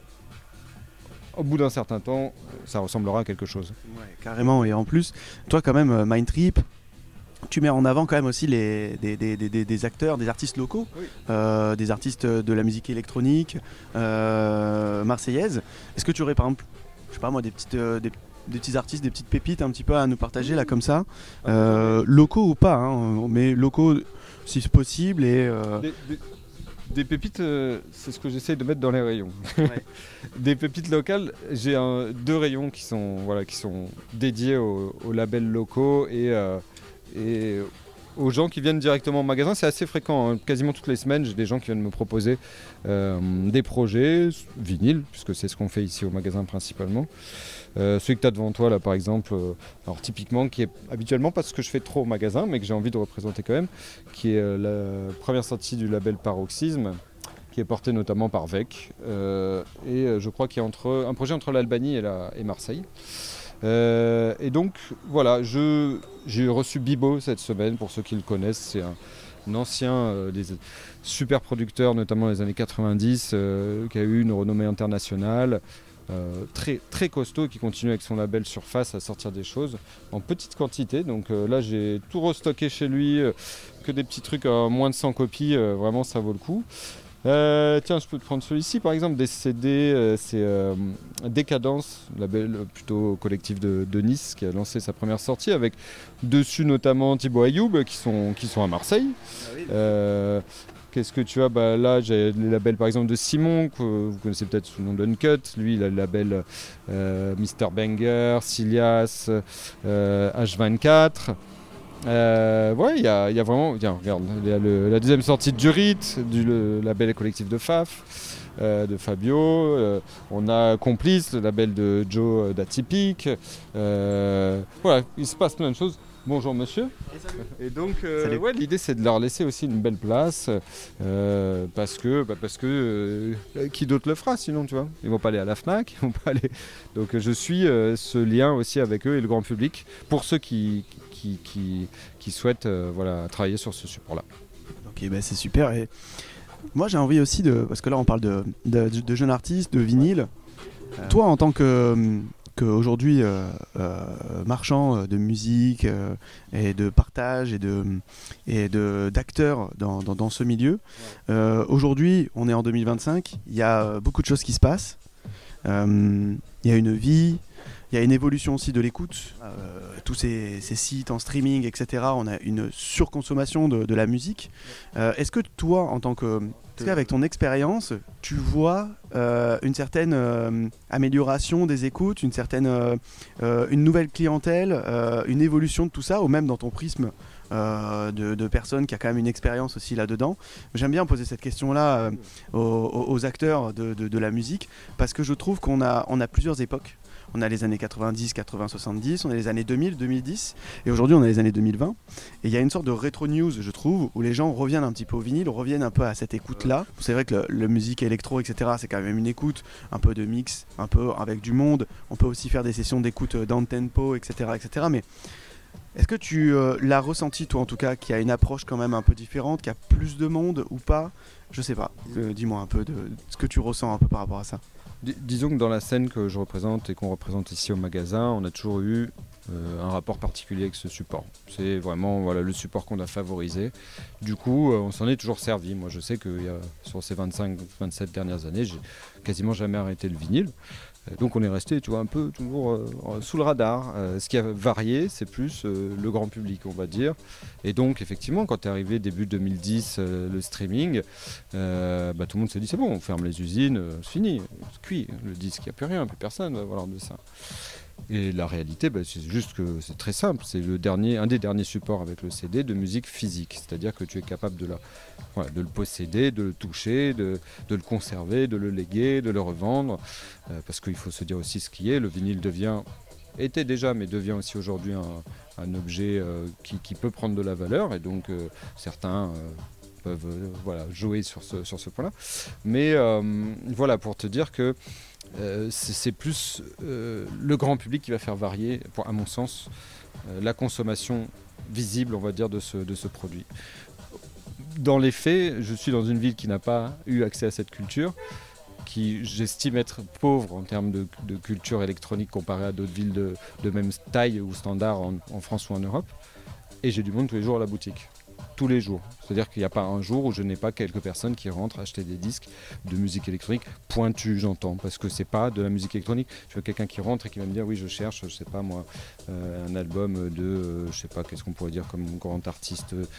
au bout d'un certain temps, ça ressemblera à quelque chose.
Ouais, carrément. Et en plus, toi, quand même, Mindtrip, tu mets en avant quand même aussi les, des, des, des, des acteurs, des artistes locaux,
Oui.
euh, des artistes de la musique électronique euh, marseillaise. Est-ce que tu aurais par exemple, je sais pas moi, des, petites, euh, des, des petits artistes, des petites pépites un petit peu à nous partager là comme ça, euh, locaux ou pas, hein, mais locaux si c'est possible et euh...
Des, des, des pépites, euh, c'est ce que j'essaye de mettre dans les rayons.
Ouais.
Des pépites locales, j'ai un, deux rayons qui sont, voilà, qui sont dédiés aux, aux labels locaux et, euh, et aux gens qui viennent directement au magasin. C'est assez fréquent, hein. Quasiment toutes les semaines, j'ai des gens qui viennent me proposer euh, des projets vinyles, puisque c'est ce qu'on fait ici au magasin principalement. Euh, celui que tu as devant toi là par exemple, euh, alors typiquement qui est habituellement pas ce que je fais trop au magasin mais que j'ai envie de représenter quand même, qui est euh, la première sortie du label Paroxysme, qui est porté notamment par Vec euh, et euh, je crois qu'il y a entre, un projet entre l'Albanie et, la, et Marseille. Euh, et donc voilà, je, j'ai reçu Bibo cette semaine, pour ceux qui le connaissent, c'est un, un ancien euh, des super producteurs notamment dans les années quatre-vingt-dix euh, qui a eu une renommée internationale. Euh, très, très costaud, qui continue avec son label Surface à sortir des choses en petite quantité. Donc euh, là j'ai tout restocké chez lui, euh, que des petits trucs à moins de cent copies, euh, vraiment ça vaut le coup. Euh, tiens, je peux te prendre celui-ci par exemple, des C D, euh, c'est euh, Décadence, label plutôt collectif de, de Nice, qui a lancé sa première sortie avec dessus notamment Thibaut Ayoub qui sont, qui sont à Marseille.
Ah oui.
Euh, Qu'est-ce que tu as bah, là, j'ai les labels par exemple de Simon, que vous connaissez peut-être sous le nom d'Uncut. Lui, il a le label euh, mister Banger, Silias, euh, H vingt-quatre. Euh, ouais, il y a, y a vraiment. Tiens, regarde, il y a le, la deuxième sortie de Jurit, du le label collectif de Faf, euh, de Fabio. Euh, on a Complice, le label de Joe d'Atypique. Euh, voilà, il se passe plein de choses. Bonjour monsieur.
Et,
Et donc, euh,
Salut.
ouais, l'idée c'est de leur laisser aussi une belle place euh, parce que, bah, parce que euh, qui d'autre le fera sinon, tu vois. Ils vont pas aller à la Fnac, ils vont pas aller. Donc je suis euh, ce lien aussi avec eux et le grand public pour ceux qui qui, qui, qui souhaitent euh, voilà, travailler sur ce support-là.
Ok, bah c'est super. Et moi j'ai envie aussi de, parce que là on parle de, de, de jeunes artistes, de vinyle. Euh... Toi en tant que qu'aujourd'hui euh, euh, marchand de musique euh, et de partage et de et de d'acteurs dans, dans, dans ce milieu. Ouais. Euh, aujourd'hui, on est en deux mille vingt-cinq. Il y a beaucoup de choses qui se passent. Euh, il y a une vie. Il y a une évolution aussi de l'écoute. Euh, tous ces, ces sites en streaming, et cetera. On a une surconsommation de, de la musique. Euh, est-ce que toi, en tant que Est-ce qu'avec ton expérience, tu vois euh, une certaine euh, amélioration des écoutes, une certaine, euh, euh, une nouvelle clientèle, euh, une évolution de tout ça, ou même dans ton prisme euh, de, de personnes qui a quand même une expérience aussi là-dedans? J'aime bien poser cette question-là euh, aux, aux acteurs de, de, de la musique, parce que je trouve qu'on a, on a plusieurs époques. On a les années quatre-vingt-dix, quatre-vingts, soixante-dix, on a les années deux mille, deux mille dix, et aujourd'hui on a les années deux mille vingt. Et il y a une sorte de rétro news, je trouve, où les gens reviennent un petit peu au vinyle, reviennent un peu à cette écoute-là. C'est vrai que le, le musique électro, et cetera, c'est quand même une écoute, un peu de mix, un peu avec du monde. On peut aussi faire des sessions d'écoute down tempo, et cetera, et cetera. Mais est-ce que tu euh, l'as ressenti, toi en tout cas, qu'il y a une approche quand même un peu différente, qu'il y a plus de monde ou pas? Je sais pas. Euh, dis-moi un peu de ce que tu ressens un peu par rapport à ça.
dis- disons que dans la scène que je représente et qu'on représente ici au magasin, on a toujours eu euh, un rapport particulier avec ce support. C'est vraiment voilà, le support qu'on a favorisé. Du coup, euh, on s'en est toujours servi. Moi, je sais que y a, sur ces vingt-cinq vingt-sept dernières années, j'ai quasiment jamais arrêté le vinyle. Euh, Donc on est resté, tu vois, un peu toujours euh, sous le radar. Euh, ce qui a varié, c'est plus euh, le grand public, on va dire. Et donc, effectivement, quand est arrivé début deux mille dix, euh, le streaming, euh, bah, tout le monde s'est dit c'est bon, on ferme les usines, euh, c'est fini, c'est cuit, le disque, il n'y a plus rien, plus personne va voir de ça. Et la réalité, bah, c'est juste que c'est très simple. C'est le dernier, un des derniers supports avec le C D de musique physique. C'est-à-dire que tu es capable de, la, voilà, de le posséder, de le toucher, de, de le conserver, de le léguer, de le revendre. Euh, parce qu'il faut se dire aussi ce qui est. Le vinyle devient, était déjà, mais devient aussi aujourd'hui un, un objet euh, qui, qui peut prendre de la valeur. Et donc euh, certains... Euh, peuvent euh, voilà, jouer sur ce, sur ce point-là. Mais euh, voilà, pour te dire que euh, c'est, c'est plus euh, le grand public qui va faire varier, pour, à mon sens, euh, la consommation visible, on va dire, de ce, de ce produit. Dans les faits, je suis dans une ville qui n'a pas eu accès à cette culture, qui j'estime être pauvre en termes de, de culture électronique comparée à d'autres villes de, de même taille ou standard en, en France ou en Europe. Et j'ai du monde tous les jours à la boutique. Tous les jours. C'est-à-dire qu'il n'y a pas un jour où je n'ai pas quelques personnes qui rentrent acheter des disques de musique électronique pointus, j'entends, parce que c'est pas de la musique électronique. Je veux quelqu'un qui rentre et qui va me dire oui, je cherche, je sais pas moi, euh, un album de, euh, je sais pas, qu'est-ce qu'on pourrait dire comme grand artiste. Euh,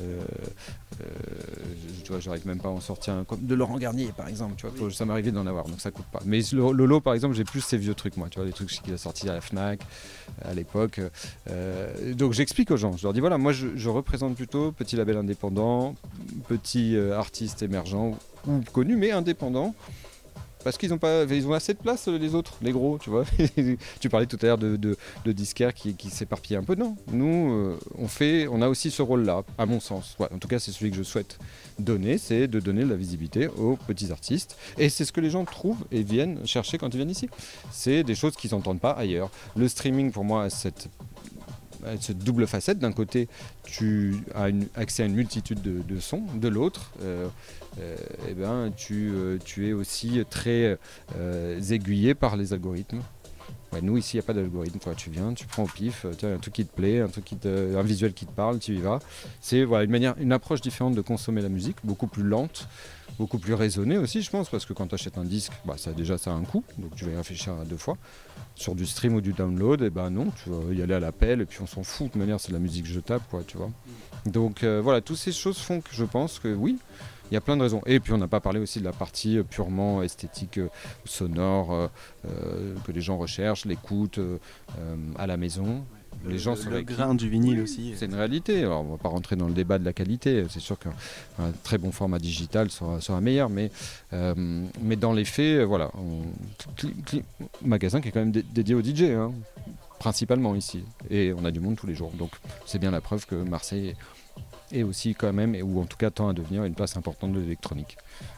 euh, tu vois, j'arrive même pas à en sortir un comme de Laurent Garnier par exemple. Tu vois, faut- ça m'arrivait d'en avoir, donc ça coûte pas. Mais le Lolo par exemple, j'ai plus ces vieux trucs moi. Tu vois, des trucs qu'il a sortis à la Fnac à l'époque. Euh, donc j'explique aux gens. Je leur dis voilà, moi je, je représente plutôt petit label indépendant, petit euh, artiste émergent ou connu mais indépendant. Parce qu'ils ont pas, ils ont assez de place les autres, les gros, tu vois. Tu parlais tout à l'heure de, de, de disquaires qui, qui s'éparpillent un peu. Non, nous, euh, on fait, on a aussi ce rôle-là, à mon sens. Ouais, en tout cas, c'est celui que je souhaite donner, c'est de donner de la visibilité aux petits artistes. Et c'est ce que les gens trouvent et viennent chercher quand ils viennent ici. C'est des choses qu'ils n'entendent pas ailleurs. Le streaming, pour moi, a cette cette double facette. D'un côté, tu as une, accès à une multitude de, de sons. De l'autre, euh, euh, eh ben, tu, euh, tu es aussi très euh, aiguillé par les algorithmes. Ouais, nous, ici, il n'y a pas d'algorithme. Toi, tu viens, tu prends au pif, tu as un truc qui te plaît, un, truc qui te, un visuel qui te parle, tu y vas. C'est voilà, une, manière, une approche différente de consommer la musique, beaucoup plus lente, beaucoup plus raisonnée aussi, je pense, parce que quand tu achètes un disque, bah, ça, déjà, ça a un coût, donc tu vas y réfléchir à deux fois. Sur du stream ou du download, et eh ben non, tu vas y aller à l'appel, et puis on s'en fout, de toute manière, c'est de la musique jetable, quoi, tu vois. Donc euh, voilà, toutes ces choses font que je pense que oui, il y a plein de raisons. Et puis on n'a pas parlé aussi de la partie purement esthétique, euh, sonore, euh, euh, que les gens recherchent, l'écoute euh, euh, à la maison. Les gens
le,
sont
le
avec-
grain du vinyle aussi.
C'est une réalité. Alors, on ne va pas rentrer dans le débat de la qualité. C'est sûr qu'un un très bon format digital sera, sera meilleur, mais, euh, mais dans les faits, euh, voilà, on, cli- cli- magasin qui est quand même dé- dédié aux D J, hein, principalement ici. Et on a du monde tous les jours. Donc c'est bien la preuve que Marseille est aussi quand même, ou en tout cas tend à devenir une place importante de l'électronique.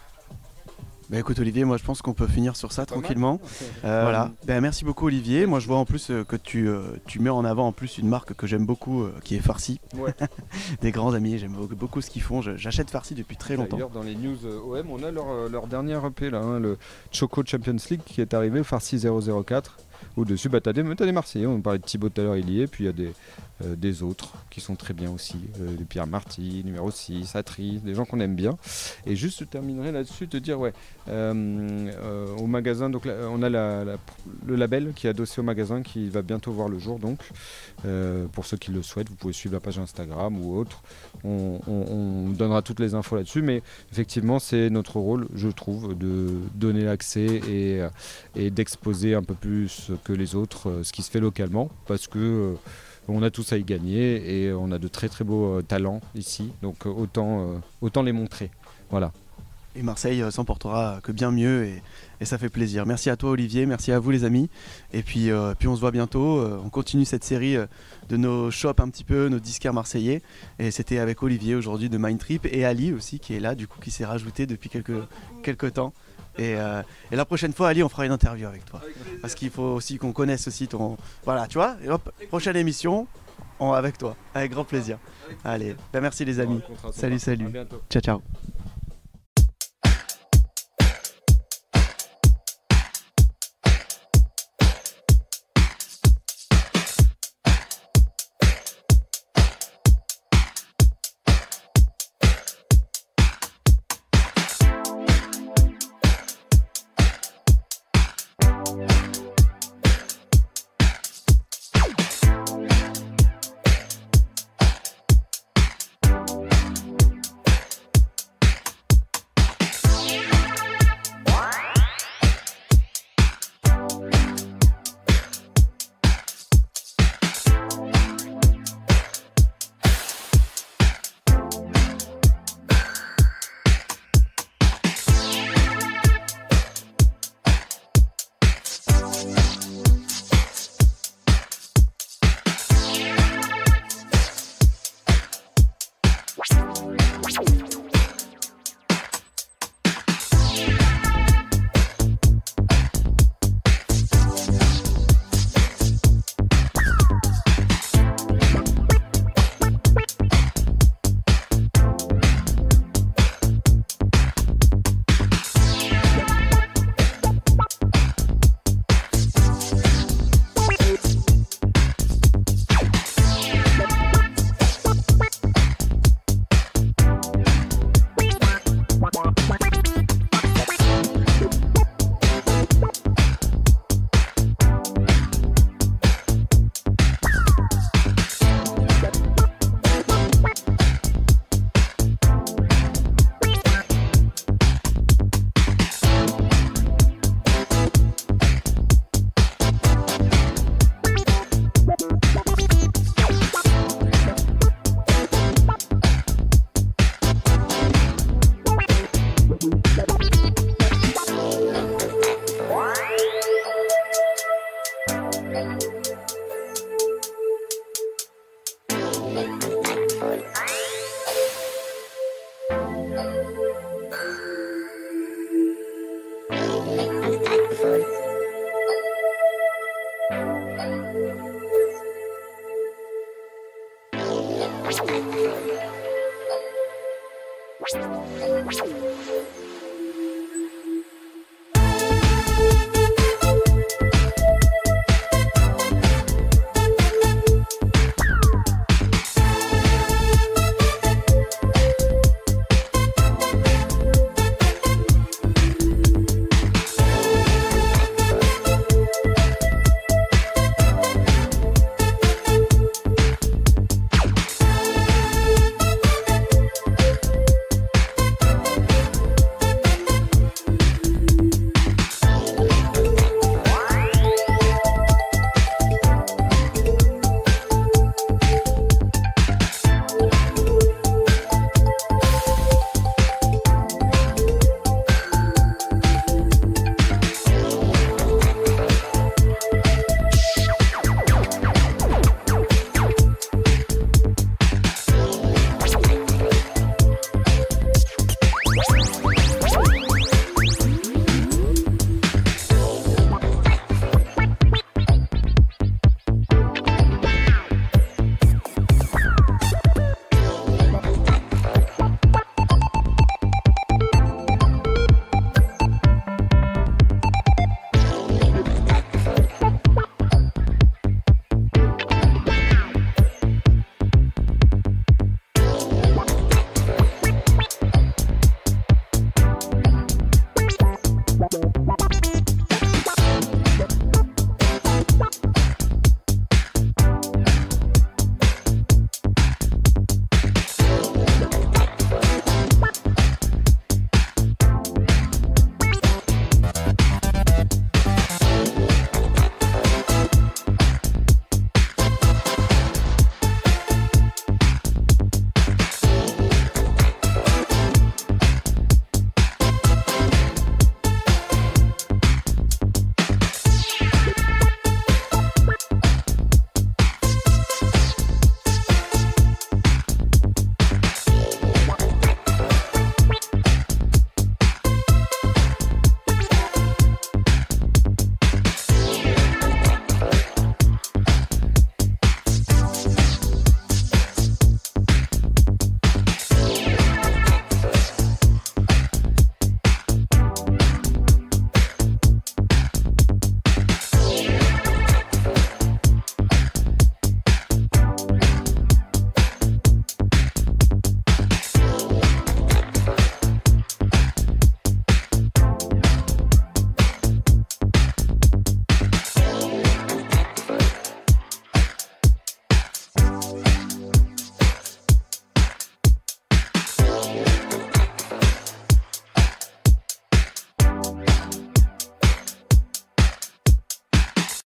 Bah écoute Olivier, moi je pense qu'on peut finir sur ça
Pas mal.
tranquillement. Euh, voilà. Ben, merci beaucoup Olivier. Moi je vois en plus euh, que tu, euh, tu mets en avant en plus une marque que j'aime beaucoup, euh, qui est Farsi.
Ouais.
Des grands amis, j'aime beaucoup, beaucoup ce qu'ils font. Je- j'achète Farsi depuis très longtemps.
D'ailleurs, dans les news euh, O M, on a leur, euh, leur dernière E P, là, hein, le Choco Champions League qui est arrivé, Farsi zéro zéro quatre. Au-dessus, bah, t'as des, t'as des Marseillais, on parlait de Thibaut tout à l'heure, il y est, puis il y a des, euh, des autres qui sont très bien aussi. Euh, Pierre Marty, numéro six, Atri, des gens qu'on aime bien. Et juste, je terminerai là-dessus, te dire, ouais, euh, euh, au magasin, donc là, on a la, la- le label qui est adossé au magasin qui va bientôt voir le jour, donc euh, pour ceux qui le souhaitent, vous pouvez suivre la page Instagram ou autre. On, on- on donnera toutes les infos là-dessus, mais effectivement, c'est notre rôle, je trouve, de donner l'accès et, et d'exposer un peu plus que les autres euh, ce qui se fait localement, parce que euh, on a tous à y gagner et on a de très très beaux euh, talents ici, donc euh, autant, euh, autant les montrer. Voilà.
Et Marseille euh, s'en portera que bien mieux et, et ça fait plaisir. Merci à toi Olivier, merci à vous les amis. Et puis, euh, puis on se voit bientôt. Euh, on continue cette série euh, de nos shops un petit peu, nos disquaires marseillais. Et c'était avec Olivier aujourd'hui de Mindtrip et Ali aussi qui est là, du coup qui s'est rajouté depuis quelques, quelques temps. Et, euh, et la prochaine fois Ali on fera une interview avec toi. Parce qu'il faut aussi qu'on connaisse aussi ton... Voilà tu vois, et hop, prochaine émission on, avec toi, avec grand plaisir. Allez, ben merci les amis. Salut, salut.
À bientôt.
Ciao ciao.